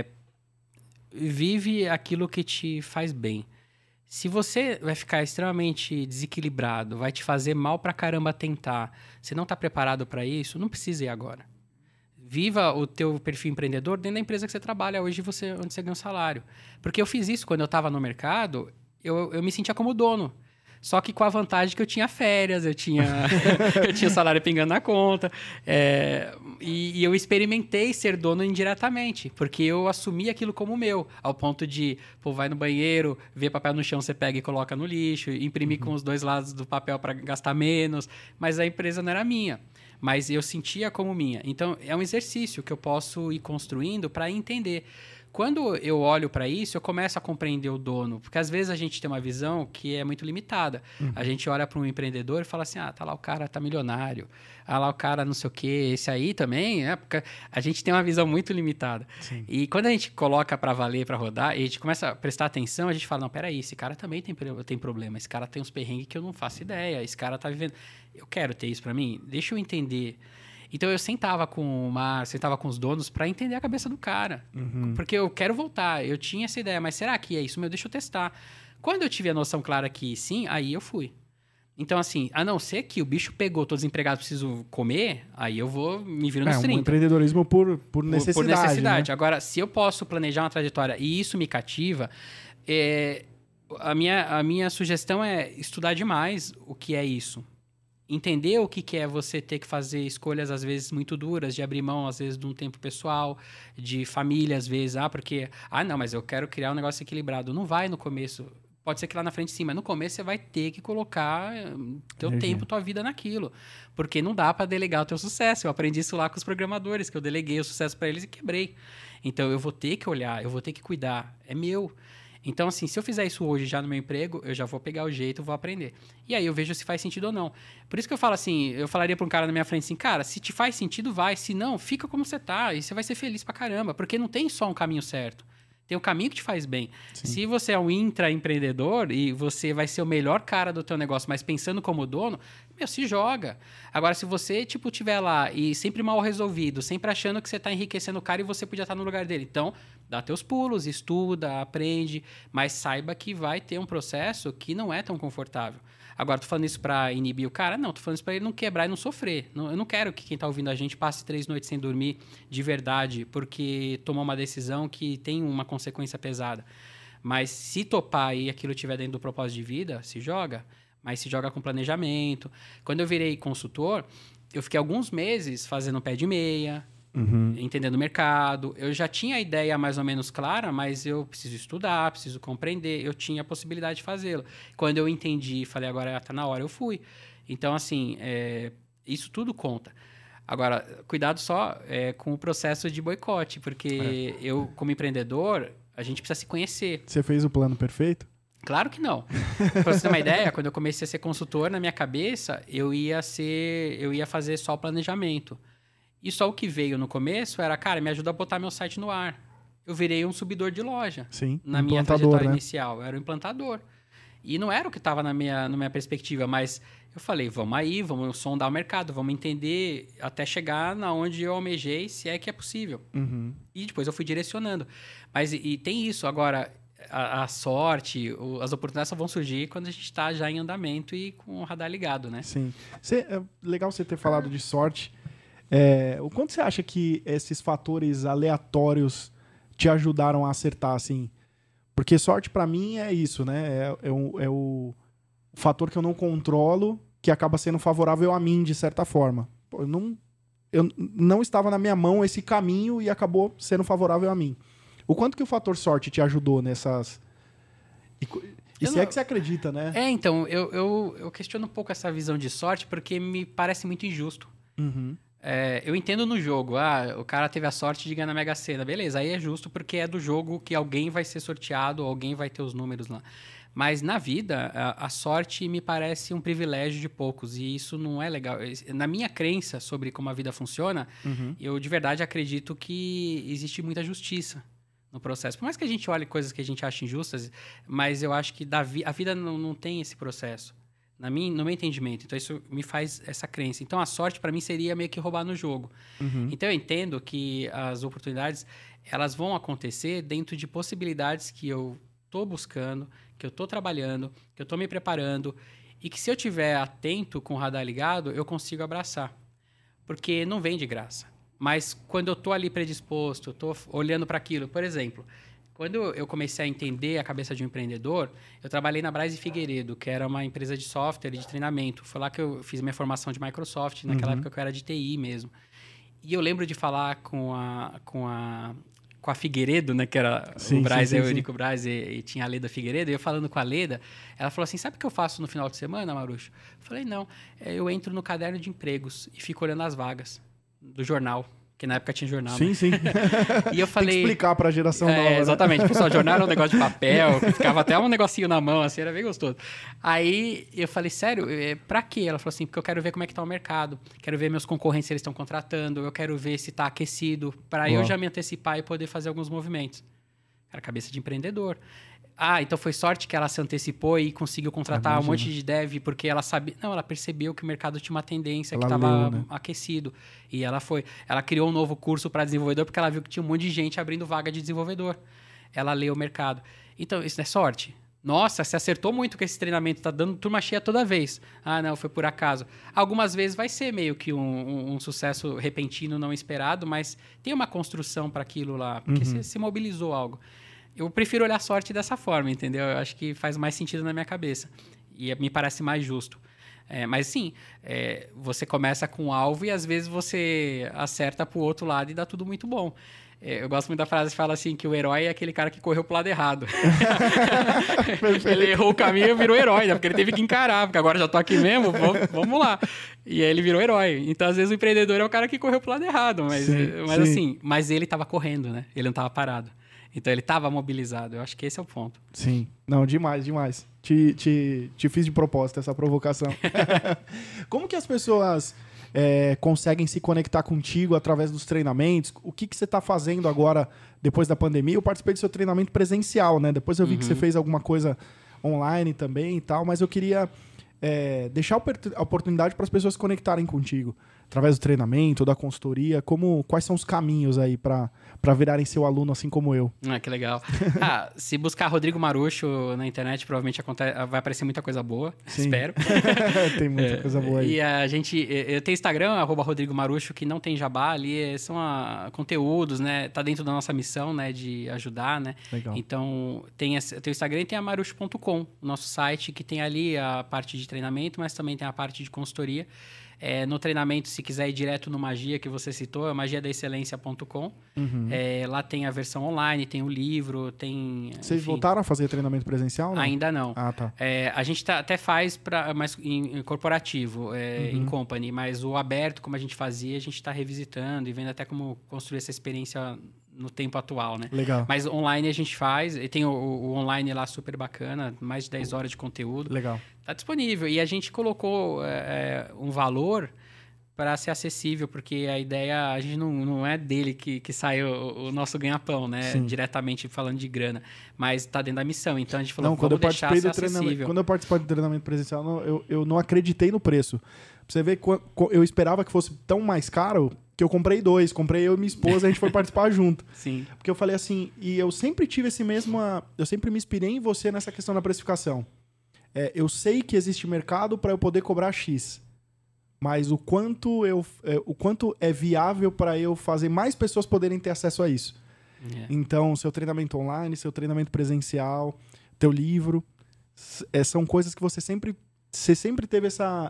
[SPEAKER 2] vive aquilo que te faz bem. Se você vai ficar extremamente desequilibrado, vai te fazer mal pra caramba tentar, você não tá preparado para isso, não precisa ir agora. Viva o teu perfil empreendedor dentro da empresa que você trabalha hoje, onde você ganha um salário. Porque eu fiz isso quando eu estava no mercado, eu me sentia como dono. Só que com a vantagem que eu tinha férias, eu tinha salário pingando na conta. E eu experimentei ser dono indiretamente, porque eu assumi aquilo como meu, ao ponto de, vai no banheiro, vê papel no chão, você pega e coloca no lixo, imprimir com os dois lados do papel para gastar menos, mas a empresa não era minha. Mas eu sentia como minha. Então, é um exercício que eu posso ir construindo para entender. Quando eu olho para isso, eu começo a compreender o dono. Porque às vezes a gente tem uma visão que é muito limitada. A gente olha para um empreendedor e fala assim, tá lá o cara tá milionário. Lá o cara não sei o quê. Esse aí também, né? Porque a gente tem uma visão muito limitada. Sim. E quando a gente coloca para valer, para rodar, e a gente começa a prestar atenção, a gente fala, não, peraí, esse cara também tem problema. Esse cara tem uns perrengues que eu não faço ideia. Esse cara tá vivendo... Eu quero ter isso para mim? Deixa eu entender... Então, eu sentava com o Mar, sentava com os donos para entender a cabeça do cara. Porque eu quero voltar. Eu tinha essa ideia, mas será que é isso meu? Deixa eu testar. Quando eu tive a noção clara que sim, aí eu fui. Então, assim, a não ser que o bicho pegou, tô desempregado, preciso comer, aí eu vou me vir nos 30.
[SPEAKER 1] Um empreendedorismo por necessidade. Por necessidade.
[SPEAKER 2] Né? Agora, se eu posso planejar uma trajetória e isso me cativa, a minha sugestão é estudar demais o que é isso. Entender o que é você ter que fazer escolhas, às vezes, muito duras, de abrir mão, às vezes, de um tempo pessoal, de família, às vezes. Não, mas eu quero criar um negócio equilibrado. Não vai no começo. Pode ser que lá na frente sim, mas no começo você vai ter que colocar teu tempo, tua vida naquilo. Porque não dá para delegar o teu sucesso. Eu aprendi isso lá com os programadores, que eu deleguei o sucesso para eles e quebrei. Então, eu vou ter que olhar, eu vou ter que cuidar. É meu. Então, assim, se eu fizer isso hoje já no meu emprego, eu já vou pegar o jeito, vou aprender. E aí eu vejo se faz sentido ou não. Por isso que eu falo assim, eu falaria para um cara na minha frente assim, cara, se te faz sentido, vai. Se não, fica como você tá e você vai ser feliz pra caramba. Porque não tem só um caminho certo. Tem um caminho que te faz bem. Sim. Se você é um intraempreendedor e você vai ser o melhor cara do teu negócio, mas pensando como dono, se joga. Agora, se você, tiver lá e sempre mal resolvido, sempre achando que você tá enriquecendo o cara e você podia estar no lugar dele. Então, dá teus pulos, estuda, aprende, mas saiba que vai ter um processo que não é tão confortável. Agora, tô falando isso pra inibir o cara? Não, tô falando isso pra ele não quebrar e não sofrer. Eu não quero que quem tá ouvindo a gente passe 3 noites sem dormir de verdade, porque tomou uma decisão que tem uma consequência pesada. Mas se topar e aquilo estiver dentro do propósito de vida, se joga. Mas se joga com planejamento. Quando eu virei consultor, eu fiquei alguns meses fazendo pé de meia, entendendo o mercado. Eu já tinha a ideia mais ou menos clara, mas eu preciso estudar, preciso compreender. Eu tinha a possibilidade de fazê-lo. Quando eu entendi, falei, agora está na hora, eu fui. Então, assim, isso tudo conta. Agora, cuidado só com o processo de boicote, porque eu, como empreendedor, a gente precisa se conhecer.
[SPEAKER 1] Você fez o plano perfeito?
[SPEAKER 2] Claro que não. Pra você ter uma ideia, quando eu comecei a ser consultor, na minha cabeça, eu ia fazer só o planejamento. E só o que veio no começo era, cara, me ajuda a botar meu site no ar. Eu virei um subidor de loja.
[SPEAKER 1] Sim,
[SPEAKER 2] na minha trajetória inicial. Eu era um implantador. E não era o que estava na minha perspectiva, mas eu falei, vamos aí, vamos sondar o mercado, vamos entender até chegar na onde eu almejei, se é que é possível. E depois eu fui direcionando. Mas e tem isso, agora, a sorte, as oportunidades só vão surgir quando a gente está já em andamento e com o radar ligado, né?
[SPEAKER 1] Sim. É legal você ter falado de sorte. O quanto você acha que esses fatores aleatórios te ajudaram a acertar, assim? Porque sorte, pra mim, é isso, né? É o fator que eu não controlo, que acaba sendo favorável a mim, de certa forma. Pô, eu não estava na minha mão esse caminho e acabou sendo favorável a mim. O quanto que o fator sorte te ajudou nessas... E se é que você acredita, né?
[SPEAKER 2] Então, eu questiono um pouco essa visão de sorte, porque me parece muito injusto. Eu entendo no jogo, o cara teve a sorte de ganhar na Mega Sena, beleza, aí é justo porque é do jogo que alguém vai ser sorteado, alguém vai ter os números lá. Mas na vida, a sorte me parece um privilégio de poucos e isso não é legal. Na minha crença sobre como a vida funciona, eu de verdade acredito que existe muita justiça no processo. Por mais que a gente olhe coisas que a gente acha injustas, mas eu acho que a vida não tem esse processo. No meu entendimento. Então, isso me faz essa crença. Então, a sorte, para mim, seria meio que roubar no jogo. Então, eu entendo que as oportunidades, elas vão acontecer dentro de possibilidades que eu estou buscando, que eu estou trabalhando, que eu estou me preparando, e que se eu estiver atento com o radar ligado, eu consigo abraçar. Porque não vem de graça. Mas quando eu estou ali predisposto, eu estou olhando para aquilo, por exemplo... Quando eu comecei a entender a cabeça de um empreendedor, eu trabalhei na Braz e Figueiredo, que era uma empresa de software e de treinamento. Foi lá que eu fiz minha formação de Microsoft, naquela época que eu era de TI mesmo. E eu lembro de falar com a Figueiredo, né, que era o Braz, o Eurico Braz e tinha a Leda Figueiredo, e eu falando com a Leda, ela falou assim, sabe o que eu faço no final de semana, Marucho? Eu falei, não, eu entro no caderno de empregos e fico olhando as vagas do jornal. Que na época tinha jornal.
[SPEAKER 1] Sim, sim.
[SPEAKER 2] E eu falei...
[SPEAKER 1] Tem que explicar pra geração nova.
[SPEAKER 2] Exatamente. Né? Pessoal, jornal era um negócio de papel, ficava até um negocinho na mão, assim, era bem gostoso. Aí eu falei, sério, pra quê? Ela falou assim, porque eu quero ver como é que tá o mercado, quero ver meus concorrentes se eles estão contratando, eu quero ver se tá aquecido, pra eu já me antecipar e poder fazer alguns movimentos. Era cabeça de empreendedor. Então foi sorte que ela se antecipou e conseguiu contratar um monte de dev, porque ela sabia... Não, ela percebeu que o mercado tinha uma tendência, que estava aquecido. E ela criou um novo curso para desenvolvedor, porque ela viu que tinha um monte de gente abrindo vaga de desenvolvedor. Ela leu o mercado. Então, isso não é sorte? Nossa, você acertou muito com esse treinamento, tá dando turma cheia toda vez. Não, foi por acaso. Algumas vezes vai ser meio que um sucesso repentino, não esperado, mas tem uma construção para aquilo lá, porque você se mobilizou algo. Eu prefiro olhar a sorte dessa forma, entendeu? Eu acho que faz mais sentido na minha cabeça. E me parece mais justo. Mas sim, você começa com um alvo e às vezes você acerta pro outro lado e dá tudo muito bom. Eu gosto muito da frase que fala assim, que o herói é aquele cara que correu pro lado errado. Ele errou o caminho e virou herói, né? Porque ele teve que encarar, porque agora já tô aqui mesmo, vamos lá. E aí ele virou herói. Então, às vezes, o empreendedor é o cara que correu pro lado errado. Mas assim, mas ele tava correndo, né? Ele não tava parado. Então, ele estava mobilizado. Eu acho que esse é o ponto.
[SPEAKER 1] Sim. Não, demais, demais. Te fiz de propósito essa provocação. Como que as pessoas conseguem se conectar contigo através dos treinamentos? O que você está fazendo agora, depois da pandemia? Eu participei do seu treinamento presencial, né? Depois eu vi que você fez alguma coisa online também e tal, mas eu queria deixar a oportunidade para as pessoas se conectarem contigo. Através do treinamento, da consultoria, quais são os caminhos aí para virarem seu aluno assim como eu?
[SPEAKER 2] Que legal. Se buscar Rodrigo Marucho na internet, provavelmente vai aparecer muita coisa boa, espero.
[SPEAKER 1] Tem muita coisa boa aí.
[SPEAKER 2] E eu tenho Instagram, @Rodrigo Marucho, que não tem jabá ali, são conteúdos, né? Tá dentro da nossa missão, né? De ajudar, né?
[SPEAKER 1] Legal.
[SPEAKER 2] Então, tem o Instagram e tem a marucho.com, o nosso site, que tem ali a parte de treinamento, mas também tem a parte de consultoria. No treinamento, se quiser ir direto no Magia, que você citou, é magiadaexcelência.com. Lá tem a versão online, tem o livro, tem...
[SPEAKER 1] Vocês voltaram a fazer treinamento presencial? Não?
[SPEAKER 2] Ainda não.
[SPEAKER 1] Tá.
[SPEAKER 2] A gente até faz mais em corporativo, em company, mas o aberto, como a gente fazia, a gente está revisitando e vendo até como construir essa experiência no tempo atual, né?
[SPEAKER 1] Legal.
[SPEAKER 2] Mas online a gente faz, e tem o online lá super bacana, mais de 10 horas de conteúdo.
[SPEAKER 1] Legal.
[SPEAKER 2] Tá disponível. E a gente colocou um valor para ser acessível, porque a ideia, a gente não é dele que sai o nosso ganha-pão, né?
[SPEAKER 1] Sim.
[SPEAKER 2] Diretamente falando de grana. Mas tá dentro da missão. Então a gente falou,
[SPEAKER 1] vamos deixar ser acessível. Quando eu participei do treinamento presencial, eu não acreditei no preço. Pra você ver, eu esperava que fosse tão mais caro que eu comprei 2. Comprei eu e minha esposa, a gente foi participar junto.
[SPEAKER 2] Sim.
[SPEAKER 1] Porque eu falei assim, e eu sempre tive eu sempre me inspirei em você nessa questão da precificação. Eu sei que existe mercado para eu poder cobrar X. Mas o quanto é viável para eu fazer mais pessoas poderem ter acesso a isso. Então, seu treinamento online, seu treinamento presencial, teu livro, são coisas que você sempre teve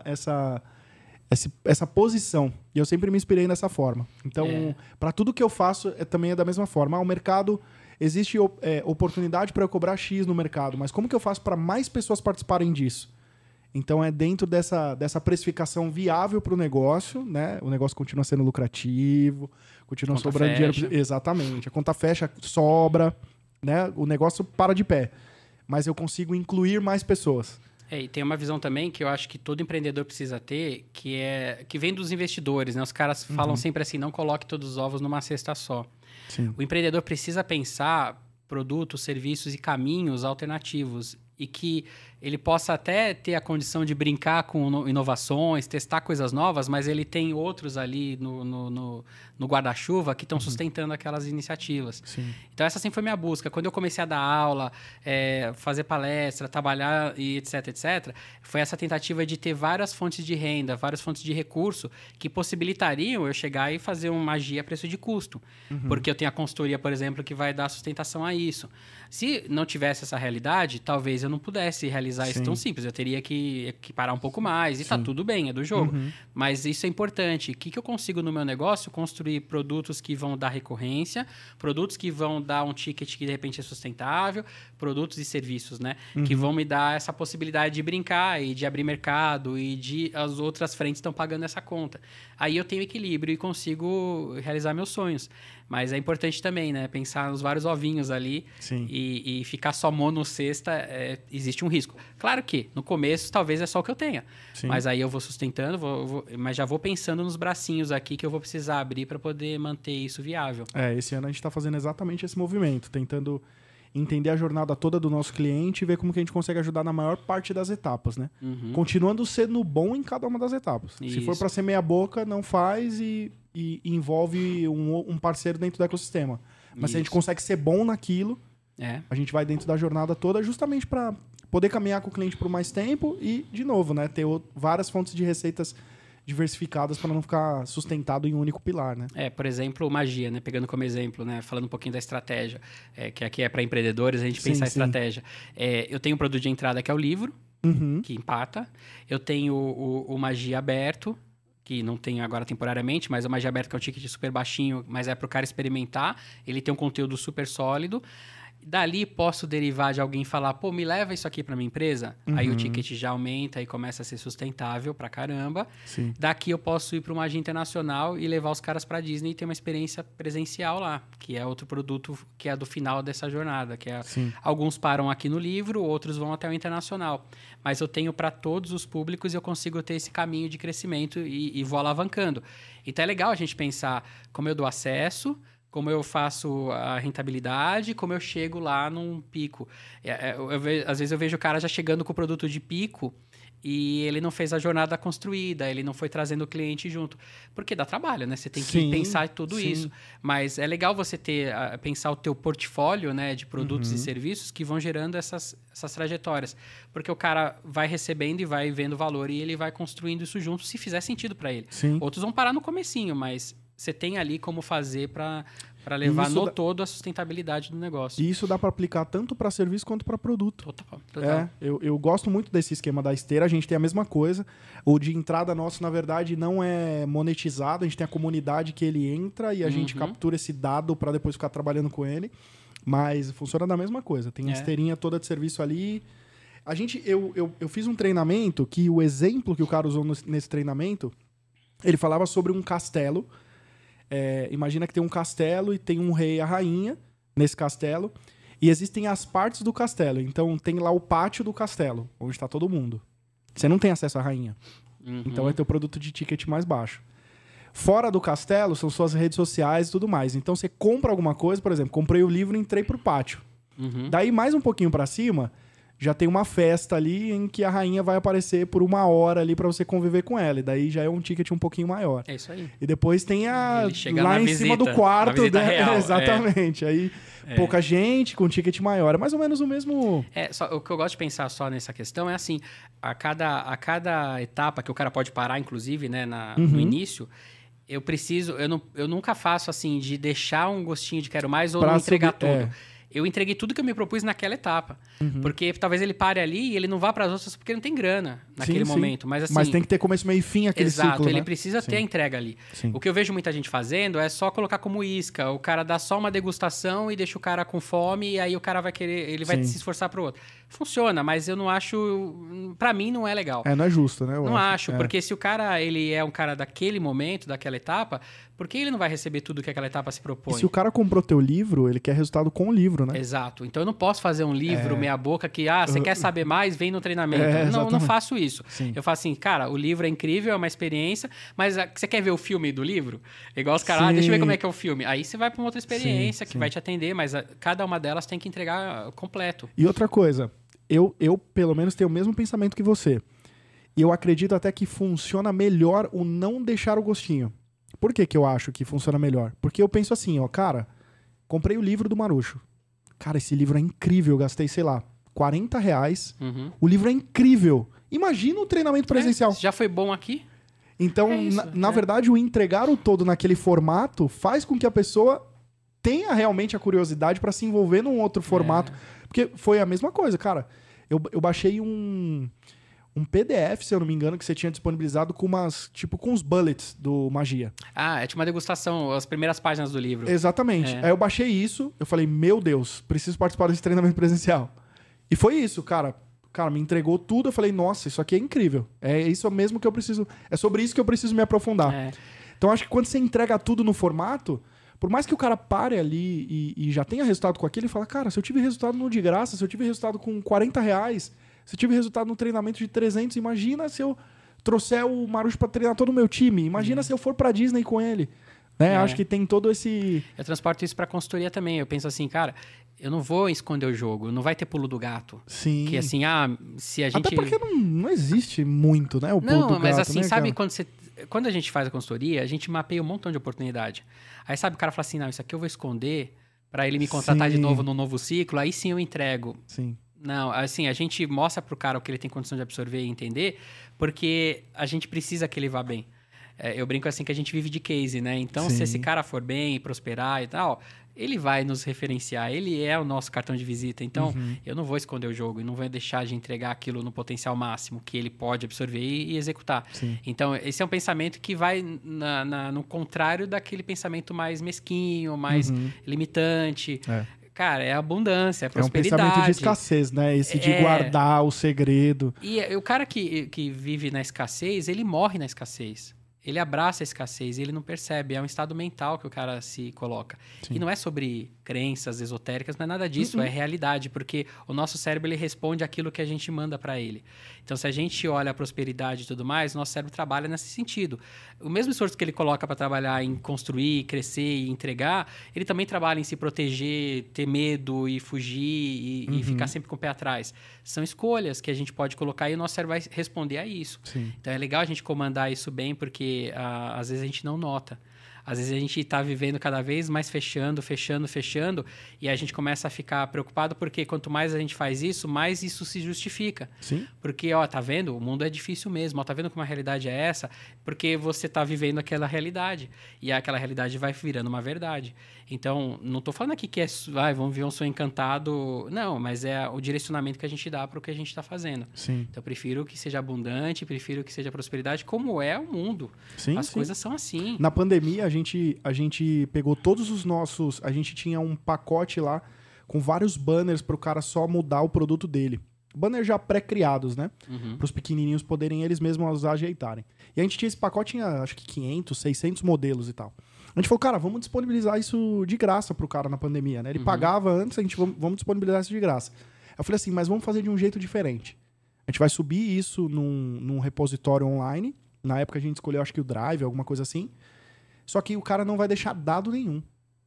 [SPEAKER 1] essa posição. E eu sempre me inspirei dessa forma. Então, para tudo que eu faço, também é da mesma forma. O mercado... Existe oportunidade para eu cobrar X no mercado, mas como que eu faço para mais pessoas participarem disso? Então, é dentro dessa precificação viável para o negócio, né? O negócio continua sendo lucrativo, continua sobrando dinheiro. Exatamente. A conta fecha, sobra, né? O negócio para de pé. Mas eu consigo incluir mais pessoas.
[SPEAKER 2] E tem uma visão também que eu acho que todo empreendedor precisa ter, que vem dos investidores, né? Os caras falam sempre assim, não coloque todos os ovos numa cesta só.
[SPEAKER 1] Sim.
[SPEAKER 2] O empreendedor precisa pensar produtos, serviços e caminhos alternativos. e que ele possa até ter a condição de brincar com inovações, testar coisas novas, mas ele tem outros ali no guarda-chuva que estão sustentando aquelas iniciativas.
[SPEAKER 1] Sim.
[SPEAKER 2] Então, essa sempre foi minha busca. Quando eu comecei a dar aula, fazer palestra, trabalhar e etc., foi essa tentativa de ter várias fontes de renda, várias fontes de recurso que possibilitariam eu chegar e fazer uma magia a preço de custo. Porque eu tenho a consultoria, por exemplo, que vai dar sustentação a isso. Se não tivesse essa realidade, talvez eu não pudesse realizar isso tão simples. Eu teria que parar um pouco mais e tá tudo bem, é do jogo. Mas isso é importante. O que eu consigo no meu negócio? Construir produtos que vão dar recorrência, produtos que vão dar um ticket que de repente é sustentável, produtos e serviços, né? Que vão me dar essa possibilidade de brincar e de abrir mercado e de as outras frentes estão pagando essa conta. Aí eu tenho equilíbrio e consigo realizar meus sonhos. Mas é importante também, né? Pensar nos vários ovinhos ali e ficar só monocesta, existe um risco. Claro que no começo talvez é só o que eu tenha. Sim. Mas aí eu vou sustentando, mas já vou pensando nos bracinhos aqui que eu vou precisar abrir para poder manter isso viável.
[SPEAKER 1] Esse ano a gente está fazendo exatamente esse movimento, tentando entender a jornada toda do nosso cliente e ver como que a gente consegue ajudar na maior parte das etapas, né? Continuando sendo bom em cada uma das etapas. Isso. Se for para ser meia boca, não faz e envolve um parceiro dentro do ecossistema. Mas se a gente consegue ser bom naquilo, a gente vai dentro da jornada toda justamente para poder caminhar com o cliente por mais tempo e, de novo, né, ter várias fontes de receitas diversificadas para não ficar sustentado em um único pilar, né?
[SPEAKER 2] Por exemplo, magia, né? Pegando como exemplo, né? Falando um pouquinho da estratégia, que aqui é para empreendedores, a gente pensar a estratégia. Eu tenho um produto de entrada que é o livro, que empata. Eu tenho o Magia Aberto, que não tem agora temporariamente, mas o Magia Aberto que é um ticket super baixinho, mas é para o cara experimentar. Ele tem um conteúdo super sólido. Dali posso derivar de alguém falar, pô, me leva isso aqui para minha empresa. Aí o ticket já aumenta e começa a ser sustentável pra caramba.
[SPEAKER 1] Sim.
[SPEAKER 2] Daqui eu posso ir para uma magia internacional e levar os caras para Disney e ter uma experiência presencial lá, que é outro produto que é do final dessa jornada, que é alguns param aqui no livro, outros vão até o internacional. Mas eu tenho para todos os públicos e eu consigo ter esse caminho de crescimento e vou alavancando. Então é legal a gente pensar como eu dou acesso, como eu faço a rentabilidade, como eu chego lá num pico. Às vezes eu vejo o cara já chegando com o produto de pico e ele não fez a jornada construída, ele não foi trazendo o cliente junto. Porque dá trabalho, né? Você tem que pensar tudo isso. Mas é legal você pensar o teu portfólio, né, de produtos e serviços que vão gerando essas trajetórias. Porque o cara vai recebendo e vai vendo valor e ele vai construindo isso junto se fizer sentido para ele.
[SPEAKER 1] Sim.
[SPEAKER 2] Outros vão parar no comecinho, mas você tem ali como fazer para levar no todo a sustentabilidade do negócio.
[SPEAKER 1] E isso dá para aplicar tanto para serviço quanto para produto.
[SPEAKER 2] Total.
[SPEAKER 1] Eu gosto muito desse esquema da esteira. A gente tem a mesma coisa. O de entrada nosso, na verdade, não é monetizado. A gente tem a comunidade que ele entra e a gente captura esse dado para depois ficar trabalhando com ele. Mas funciona da mesma coisa. Tem a esteirinha toda de serviço ali. Eu fiz um treinamento que o exemplo que o cara usou nesse treinamento, ele falava sobre um castelo. Imagina que tem um castelo e tem um rei e a rainha nesse castelo. E existem as partes do castelo. Então tem lá o pátio do castelo, onde está todo mundo. Você não tem acesso à rainha. Então é teu produto de ticket mais baixo. Fora do castelo são suas redes sociais e tudo mais. Então você compra alguma coisa, por exemplo, comprei o livro e entrei pro pátio. Daí mais um pouquinho para cima, já tem uma festa ali em que a rainha vai aparecer por 1 hora ali pra você conviver com ela. E daí já é um ticket um pouquinho maior.
[SPEAKER 2] É isso aí.
[SPEAKER 1] E depois tem lá em
[SPEAKER 2] visita,
[SPEAKER 1] cima do quarto.
[SPEAKER 2] Real,
[SPEAKER 1] exatamente. Aí pouca gente com ticket maior. É mais ou menos o mesmo...
[SPEAKER 2] O que eu gosto de pensar só nessa questão é assim, a cada etapa que o cara pode parar, inclusive, né, no início... Eu nunca faço assim de deixar um gostinho de quero mais ou não entregar tudo. Eu entreguei tudo que eu me propus naquela etapa. Porque talvez ele pare ali e ele não vá para as outras porque não tem grana naquele momento. Mas, assim,
[SPEAKER 1] mas tem que ter começo, meio e fim aquele ciclo,
[SPEAKER 2] exato, ele
[SPEAKER 1] né?
[SPEAKER 2] precisa ter a entrega ali. O que eu vejo muita gente fazendo é só colocar como isca. O cara dá só uma degustação e deixa o cara com fome e aí o cara vai querer... Ele vai se esforçar pro outro. Funciona, mas eu não acho... Pra mim não é legal.
[SPEAKER 1] Não é justo, né?
[SPEAKER 2] Não acho, porque se o cara ele é um cara daquele momento, daquela etapa, por que ele não vai receber tudo que aquela etapa se propõe?
[SPEAKER 1] E se o cara comprou teu livro, ele quer resultado com o livro, né?
[SPEAKER 2] Exato. Então eu não posso fazer um livro meia boca que, você quer saber mais? Vem no treinamento. Não faço isso.
[SPEAKER 1] Sim.
[SPEAKER 2] Eu faço assim, cara, o livro é incrível, é uma experiência, mas você quer ver o filme do livro? Igual os caras, deixa eu ver como é que é o filme. Aí você vai para uma outra experiência que vai te atender, mas cada uma delas tem que entregar completo.
[SPEAKER 1] E outra coisa, eu pelo menos tenho o mesmo pensamento que você. E eu acredito até que funciona melhor o não deixar o gostinho. Por que eu acho que funciona melhor? Porque eu penso assim, ó, cara, comprei o livro do Marucho. Cara, esse livro é incrível, eu gastei, sei lá, R$40. O livro é incrível. Imagina o treinamento presencial.
[SPEAKER 2] Já foi bom aqui?
[SPEAKER 1] Então, na verdade, o entregar o todo naquele formato faz com que a pessoa tenha realmente a curiosidade para se envolver num outro formato. Porque foi a mesma coisa, cara. Eu baixei um PDF, se eu não me engano, que você tinha disponibilizado com com os bullets do Magia.
[SPEAKER 2] É tipo uma degustação, as primeiras páginas do livro.
[SPEAKER 1] Exatamente. Aí eu baixei isso, eu falei, meu Deus, preciso participar desse treinamento presencial. E foi isso, cara. Cara, me entregou tudo, eu falei, nossa, isso aqui é incrível. É isso mesmo que eu preciso... É sobre isso que eu preciso me aprofundar. Então, acho que quando você entrega tudo no formato, por mais que o cara pare ali e já tenha resultado com aquilo, ele fala, cara, se eu tive resultado no de graça, se eu tive resultado com R$40, se eu tive resultado no treinamento de 300, imagina se eu trouxer o Marucho pra treinar todo o meu time. Imagina se eu for pra Disney com ele. Né? Acho que tem todo esse...
[SPEAKER 2] Eu transporto isso pra consultoria também. Eu penso assim, cara, eu não vou esconder o jogo. Não vai ter pulo do gato.
[SPEAKER 1] Sim.
[SPEAKER 2] Que assim, se a gente...
[SPEAKER 1] Até porque não existe muito, né? O pulo do gato,
[SPEAKER 2] mas assim,
[SPEAKER 1] né,
[SPEAKER 2] sabe
[SPEAKER 1] cara?
[SPEAKER 2] quando a gente faz a consultoria, a gente mapeia um montão de oportunidade. Aí sabe, o cara fala assim, não, isso aqui eu vou esconder pra ele me contratar de novo no novo ciclo. Aí sim eu entrego.
[SPEAKER 1] Sim.
[SPEAKER 2] Não, assim, a gente mostra pro cara o que ele tem condição de absorver e entender, porque a gente precisa que ele vá bem. Eu brinco assim que a gente vive de case, né? Então, se esse cara for bem, prosperar e tal, ele vai nos referenciar, ele é o nosso cartão de visita. Então, eu não vou esconder o jogo e não vou deixar de entregar aquilo no potencial máximo que ele pode absorver e executar.
[SPEAKER 1] Sim.
[SPEAKER 2] Então, esse é um pensamento que vai no contrário daquele pensamento mais mesquinho, mais limitante. Cara, é abundância, é prosperidade.
[SPEAKER 1] É um pensamento de escassez, né? Esse de guardar o segredo.
[SPEAKER 2] E o cara que vive na escassez, ele morre na escassez. Ele abraça a escassez e ele não percebe. É um estado mental que o cara se coloca. Sim. E não é sobre crenças esotéricas, não é nada disso. É realidade, porque o nosso cérebro ele responde aquilo que a gente manda para ele. Então, se a gente olha a prosperidade e tudo mais, o nosso cérebro trabalha nesse sentido. O mesmo esforço que ele coloca para trabalhar em construir, crescer e entregar, ele também trabalha em se proteger, ter medo e fugir e ficar sempre com o pé atrás. São escolhas que a gente pode colocar e o nosso cérebro vai responder a isso.
[SPEAKER 1] Sim.
[SPEAKER 2] Então, é legal a gente comandar isso bem, porque às vezes a gente não nota. Às vezes a gente está vivendo cada vez mais fechando, e a gente começa a ficar preocupado porque quanto mais a gente faz isso, mais isso se justifica.
[SPEAKER 1] Sim.
[SPEAKER 2] Porque, tá vendo? O mundo é difícil mesmo. Tá vendo como a realidade é essa? Porque você tá vivendo aquela realidade. E aquela realidade vai virando uma verdade. Então, não tô falando aqui que vamos viver um sonho encantado. Não, mas é o direcionamento que a gente dá para o que a gente tá fazendo.
[SPEAKER 1] Sim.
[SPEAKER 2] Então, eu prefiro que seja abundante, prefiro que seja prosperidade, como é o mundo. As coisas são assim.
[SPEAKER 1] Na pandemia, a gente pegou todos os nossos... A gente tinha um pacote lá com vários banners pro cara só mudar o produto dele. Banners já pré-criados, né? Para os pequenininhos poderem eles mesmos ajeitarem. E a gente tinha esse pacote, tinha acho que 500, 600 modelos e tal. A gente falou, cara, vamos disponibilizar isso de graça pro cara na pandemia, né? Ele pagava antes, a gente vamos disponibilizar isso de graça. Eu falei assim, mas vamos fazer de um jeito diferente. A gente vai subir isso num repositório online. Na época a gente escolheu, acho que o Drive, alguma coisa assim. Só que o cara não vai deixar dado nenhum.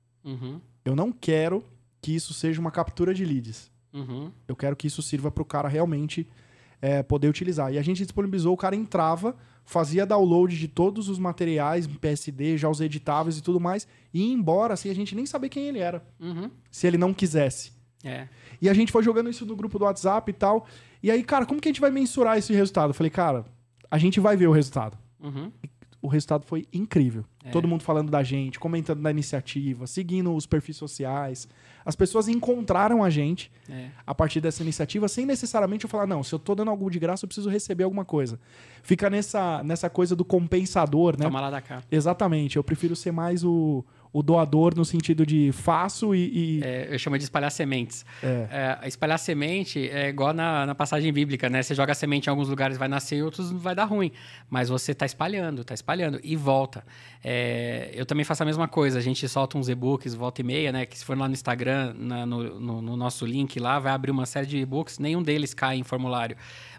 [SPEAKER 1] Eu não quero que isso seja uma captura de leads. Eu quero que isso sirva para o cara realmente poder utilizar. E a gente disponibilizou, o cara entrava, fazia download de todos os materiais, PSD, já os editáveis e tudo mais, e ia embora, assim, a gente nem sabia quem ele era. Se ele não quisesse. E a gente foi jogando isso no grupo do WhatsApp e tal. E aí, cara, como que a gente vai mensurar esse resultado? Eu falei, cara, a gente vai ver o resultado. O resultado foi incrível. Todo mundo falando da gente, comentando da iniciativa, seguindo os perfis sociais. As pessoas encontraram a gente a partir dessa iniciativa, sem necessariamente eu falar, não, se eu tô dando algo de graça, eu preciso receber alguma coisa. Fica nessa coisa do compensador, né?
[SPEAKER 2] Toma lá da cá.
[SPEAKER 1] Exatamente. Eu prefiro ser mais o doador no sentido de faço
[SPEAKER 2] eu chamo de espalhar sementes. Espalhar semente é igual na passagem bíblica, né? Você joga semente em alguns lugares, vai nascer, em outros vai dar ruim. Mas você tá espalhando e volta. Eu também faço a mesma coisa. A gente solta uns e-books, volta e meia, né? Que se for lá no Instagram, no nosso link lá, vai abrir uma série de e-books. Nenhum deles cai em formulário.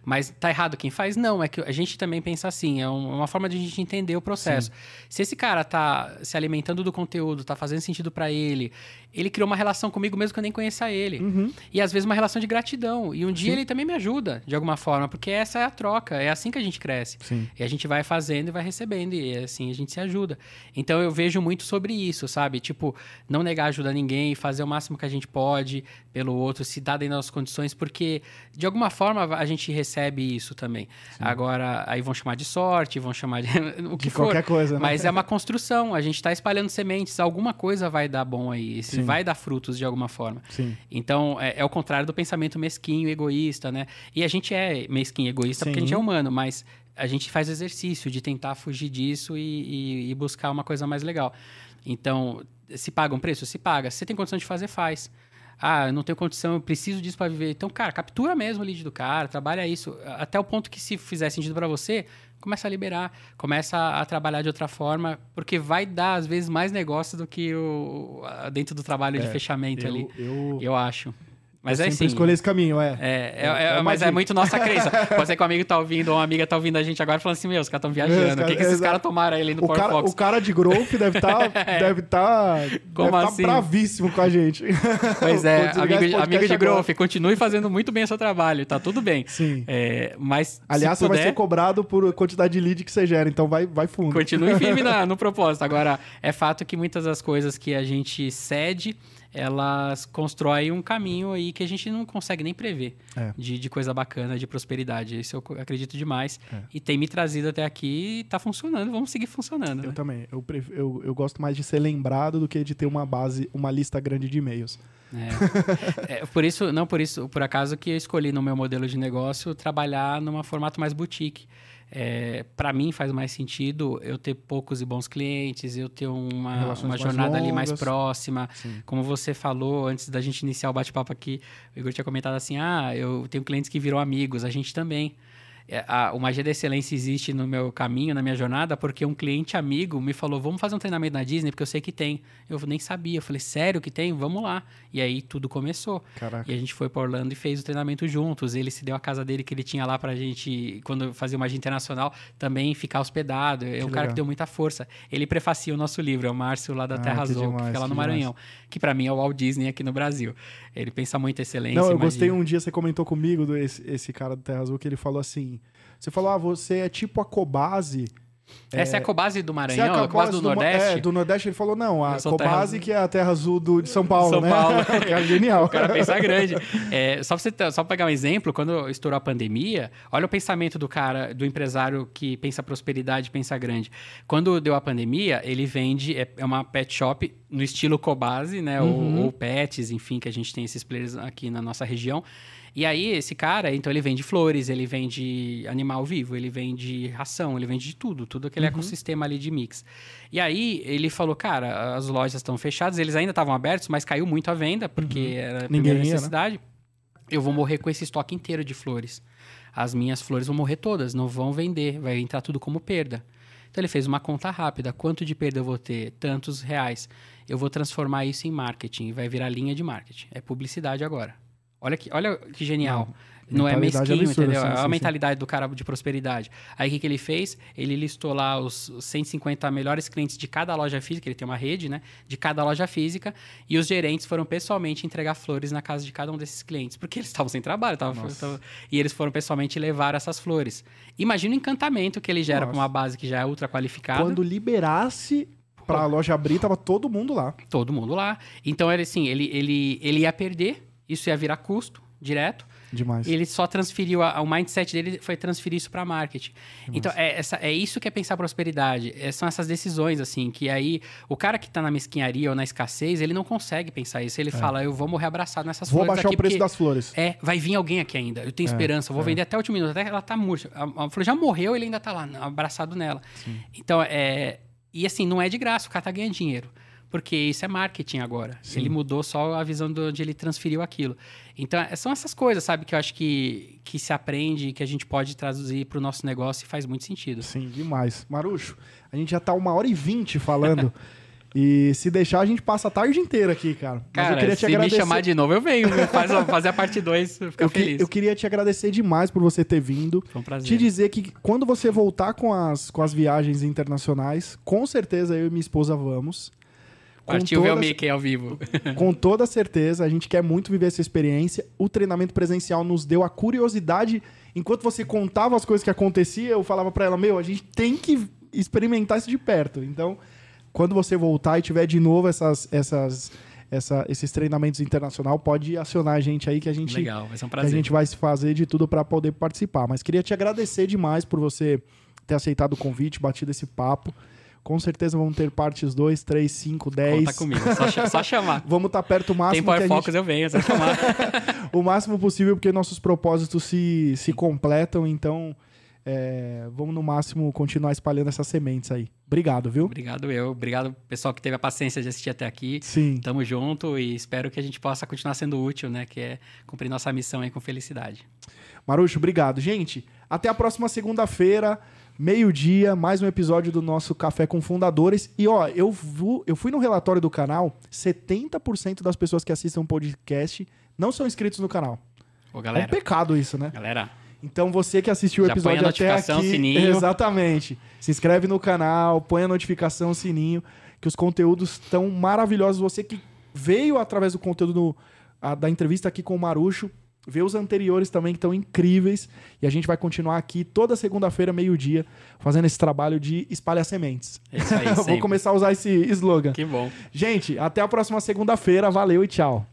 [SPEAKER 2] Mas tá errado quem faz? Não, é que a gente também pensa assim, é uma forma de a gente entender o processo. Sim. Se esse cara tá se alimentando do conteúdo, tá fazendo sentido para ele criou uma relação comigo mesmo que eu nem conheça ele. E às vezes uma relação de gratidão. E um dia ele também me ajuda, de alguma forma, porque essa é a troca, é assim que a gente cresce.
[SPEAKER 1] Sim.
[SPEAKER 2] E a gente vai fazendo e vai recebendo, e assim a gente se ajuda. Então eu vejo muito sobre isso, sabe? Tipo, não negar ajuda a ninguém, fazer o máximo que a gente pode pelo outro, se dar dentro das condições, porque de alguma forma a gente recebe isso também. Sim. Agora, aí vão chamar de sorte, vão chamar de o que for.
[SPEAKER 1] Qualquer coisa, né?
[SPEAKER 2] Mas é uma construção, a gente está espalhando sementes, alguma coisa vai dar bom aí, vai dar frutos de alguma forma.
[SPEAKER 1] Sim.
[SPEAKER 2] Então, é o contrário do pensamento mesquinho, egoísta, né? E a gente é mesquinho, egoísta, porque a gente é humano, mas a gente faz o exercício de tentar fugir disso e buscar uma coisa mais legal. Então, se paga um preço? Se paga. Se você tem condição de fazer, faz. Ah, eu não tenho condição, eu preciso disso para viver. Então, cara, captura mesmo o lead do cara, trabalha isso. Até o ponto que, se fizer sentido para você, começa a liberar, começa a trabalhar de outra forma, porque vai dar, às vezes, mais negócio do que dentro do trabalho de fechamento ali. Eu acho. Mas
[SPEAKER 1] eu
[SPEAKER 2] é
[SPEAKER 1] sempre escolher esse caminho,
[SPEAKER 2] mas é muito nossa crença. Pode ser que um amigo tá ouvindo, ou uma amiga tá ouvindo a gente agora falando assim, os caras estão viajando. O que esses caras tomaram aí no PowerFox?
[SPEAKER 1] O cara de growth deve tá
[SPEAKER 2] assim?
[SPEAKER 1] Bravíssimo com a gente.
[SPEAKER 2] Pois é, amigo de growth, continue fazendo muito bem o seu trabalho, tá tudo bem.
[SPEAKER 1] Sim.
[SPEAKER 2] Mas
[SPEAKER 1] aliás, você vai ser cobrado por quantidade de lead que você gera, então vai fundo.
[SPEAKER 2] Continue firme no propósito. Agora, é fato que muitas das coisas que a gente cede, elas constroem um caminho aí que a gente não consegue nem prever de coisa bacana, de prosperidade. Isso eu acredito demais. E tem me trazido até aqui e tá funcionando. Vamos seguir funcionando.
[SPEAKER 1] Eu também. Eu gosto mais de ser lembrado do que de ter uma lista grande de e-mails.
[SPEAKER 2] Por acaso que eu escolhi no meu modelo de negócio trabalhar num formato mais boutique. Para mim faz mais sentido eu ter poucos e bons clientes, eu ter uma jornada ali mais próxima. Sim. Como você falou antes da gente iniciar o bate-papo aqui, o Igor tinha comentado assim, eu tenho clientes que viram amigos, a gente também. O Magia da Excelência existe no meu caminho, na minha jornada, porque um cliente amigo me falou, vamos fazer um treinamento na Disney, porque eu sei que tem. Eu nem sabia. Eu falei, sério que tem? Vamos lá. E aí tudo começou.
[SPEAKER 1] Caraca.
[SPEAKER 2] E a gente foi para Orlando e fez o treinamento juntos. Ele se deu a casa dele que ele tinha lá pra gente, quando fazia o Magia Internacional, também ficar hospedado. É um cara que deu muita força. Ele prefacia o nosso livro, é o Márcio lá da Terra Azul, que fica lá no Maranhão. Que pra mim é o Walt Disney aqui no Brasil. Ele pensa muito em excelência.
[SPEAKER 1] Não, eu gostei um dia, você comentou comigo, esse cara do Terra Azul, que ele falou assim... Você falou, você é tipo a Cobase...
[SPEAKER 2] Essa é a Cobase do Maranhão, a Cobase do Nordeste?
[SPEAKER 1] Do Nordeste ele falou, não, a Cobase que é a Terra Azul de São Paulo, né? É genial.
[SPEAKER 2] O cara pensa grande. Só pra pegar um exemplo, quando estourou a pandemia, olha o pensamento do cara, do empresário que pensa prosperidade, pensa grande. Quando deu a pandemia, ele vende, é uma pet shop no estilo Cobase, né? Ou pets, enfim, que a gente tem esses players aqui na nossa região. E aí, esse cara, então, ele vende flores, ele vende animal vivo, ele vende ração, ele vende de tudo aquele ecossistema ali de mix. E aí, ele falou, cara, as lojas estão fechadas, eles ainda estavam abertos, mas caiu muito a venda, porque era a primeira necessidade. Né? Eu vou morrer com esse estoque inteiro de flores. As minhas flores vão morrer todas, não vão vender, vai entrar tudo como perda. Então, ele fez uma conta rápida. Quanto de perda eu vou ter? Tantos reais. Eu vou transformar isso em marketing, vai virar linha de marketing. É publicidade agora. Olha que genial. Não é mesquinho, absurda, entendeu? É a mentalidade do cara de prosperidade. Aí o que ele fez? Ele listou lá os 150 melhores clientes de cada loja física, ele tem uma rede, né? De cada loja física, e os gerentes foram pessoalmente entregar flores na casa de cada um desses clientes, porque eles estavam sem trabalho, e eles foram pessoalmente levar essas flores. Imagina o encantamento que ele gera para uma base que já é ultra qualificada.
[SPEAKER 1] Quando liberasse para a loja abrir, tava todo mundo lá.
[SPEAKER 2] Todo mundo lá. Então, ele ia perder, isso ia virar custo direto.
[SPEAKER 1] Demais.
[SPEAKER 2] Ele só transferiu, o mindset dele foi transferir isso para marketing. Demais. Então, é isso que é pensar prosperidade. São essas decisões, assim, que aí o cara que tá na mesquinharia ou na escassez, ele não consegue pensar isso. Ele fala, eu vou morrer abraçado nessas flores aqui.
[SPEAKER 1] Vou baixar o preço das flores.
[SPEAKER 2] Vai vir alguém aqui ainda. Eu tenho esperança, eu vou vender até o último minuto. Até ela tá murcha. A flor já morreu, ele ainda tá lá, abraçado nela. Sim. Então, e assim, não é de graça, o cara tá ganhando dinheiro. Porque isso é marketing agora. Sim. Ele mudou só a visão de onde ele transferiu aquilo. Então, são essas coisas, sabe? Que eu acho que se aprende, que a gente pode traduzir para o nosso negócio e faz muito sentido.
[SPEAKER 1] Sim, demais. Marucho, a gente já está 1h20 falando. E se deixar, a gente passa a tarde inteira aqui, cara. Mas
[SPEAKER 2] Cara,
[SPEAKER 1] eu queria te
[SPEAKER 2] se
[SPEAKER 1] agradecer.
[SPEAKER 2] me chamar de novo, eu venho. Fazer a parte 2, ficar feliz.
[SPEAKER 1] Eu queria te agradecer demais por você ter vindo.
[SPEAKER 2] Foi um prazer.
[SPEAKER 1] Te dizer que quando você voltar com as viagens internacionais, com certeza eu e minha esposa vamos.
[SPEAKER 2] Partiu ver o Mickey ao vivo.
[SPEAKER 1] Com toda certeza, a gente quer muito viver essa experiência. O treinamento presencial nos deu a curiosidade. Enquanto você contava as coisas que aconteciam, eu falava pra ela, a gente tem que experimentar isso de perto. Então, quando você voltar e tiver de novo esses treinamentos internacionais, pode acionar a gente aí que a gente,
[SPEAKER 2] Legal, vai ser um
[SPEAKER 1] que a
[SPEAKER 2] prazer.
[SPEAKER 1] gente vai se fazer de tudo para poder participar. Mas queria te agradecer demais por você ter aceitado o convite, batido esse papo. Com certeza vamos ter partes 2, 3, 5, 10.
[SPEAKER 2] Conta comigo, só chamar.
[SPEAKER 1] Vamos estar perto o máximo
[SPEAKER 2] Tem Power
[SPEAKER 1] que a
[SPEAKER 2] Focus,
[SPEAKER 1] gente...
[SPEAKER 2] eu venho, só chamar.
[SPEAKER 1] o máximo possível, porque nossos propósitos se completam. Então, vamos no máximo continuar espalhando essas sementes aí. Obrigado, viu?
[SPEAKER 2] Obrigado pessoal que teve a paciência de assistir até aqui.
[SPEAKER 1] Sim.
[SPEAKER 2] Tamo junto e espero que a gente possa continuar sendo útil, né? Que é cumprir nossa missão aí com felicidade.
[SPEAKER 1] Marucho, obrigado. Gente, até a próxima segunda-feira, meio-dia, mais um episódio do nosso Café com Fundadores. E, ó, eu fui no relatório do canal, 70% das pessoas que assistem o podcast não são inscritos no canal.
[SPEAKER 2] Ô,
[SPEAKER 1] É
[SPEAKER 2] galera.
[SPEAKER 1] um pecado isso, né?
[SPEAKER 2] Galera,
[SPEAKER 1] Então, você que assistiu o
[SPEAKER 2] já põe a
[SPEAKER 1] episódio até
[SPEAKER 2] notificação,
[SPEAKER 1] aqui...
[SPEAKER 2] sininho.
[SPEAKER 1] Exatamente. Se inscreve no canal, põe a notificação, sininho, que os conteúdos estão maravilhosos. Você que veio através do conteúdo da entrevista aqui com o Marucho, vê os anteriores também que estão incríveis. E a gente vai continuar aqui toda segunda-feira, meio-dia, fazendo esse trabalho de espalhar sementes.
[SPEAKER 2] é isso aí,
[SPEAKER 1] Vou
[SPEAKER 2] sempre.
[SPEAKER 1] começar a usar esse slogan.
[SPEAKER 2] Que bom.
[SPEAKER 1] Gente, até a próxima segunda-feira. Valeu e tchau.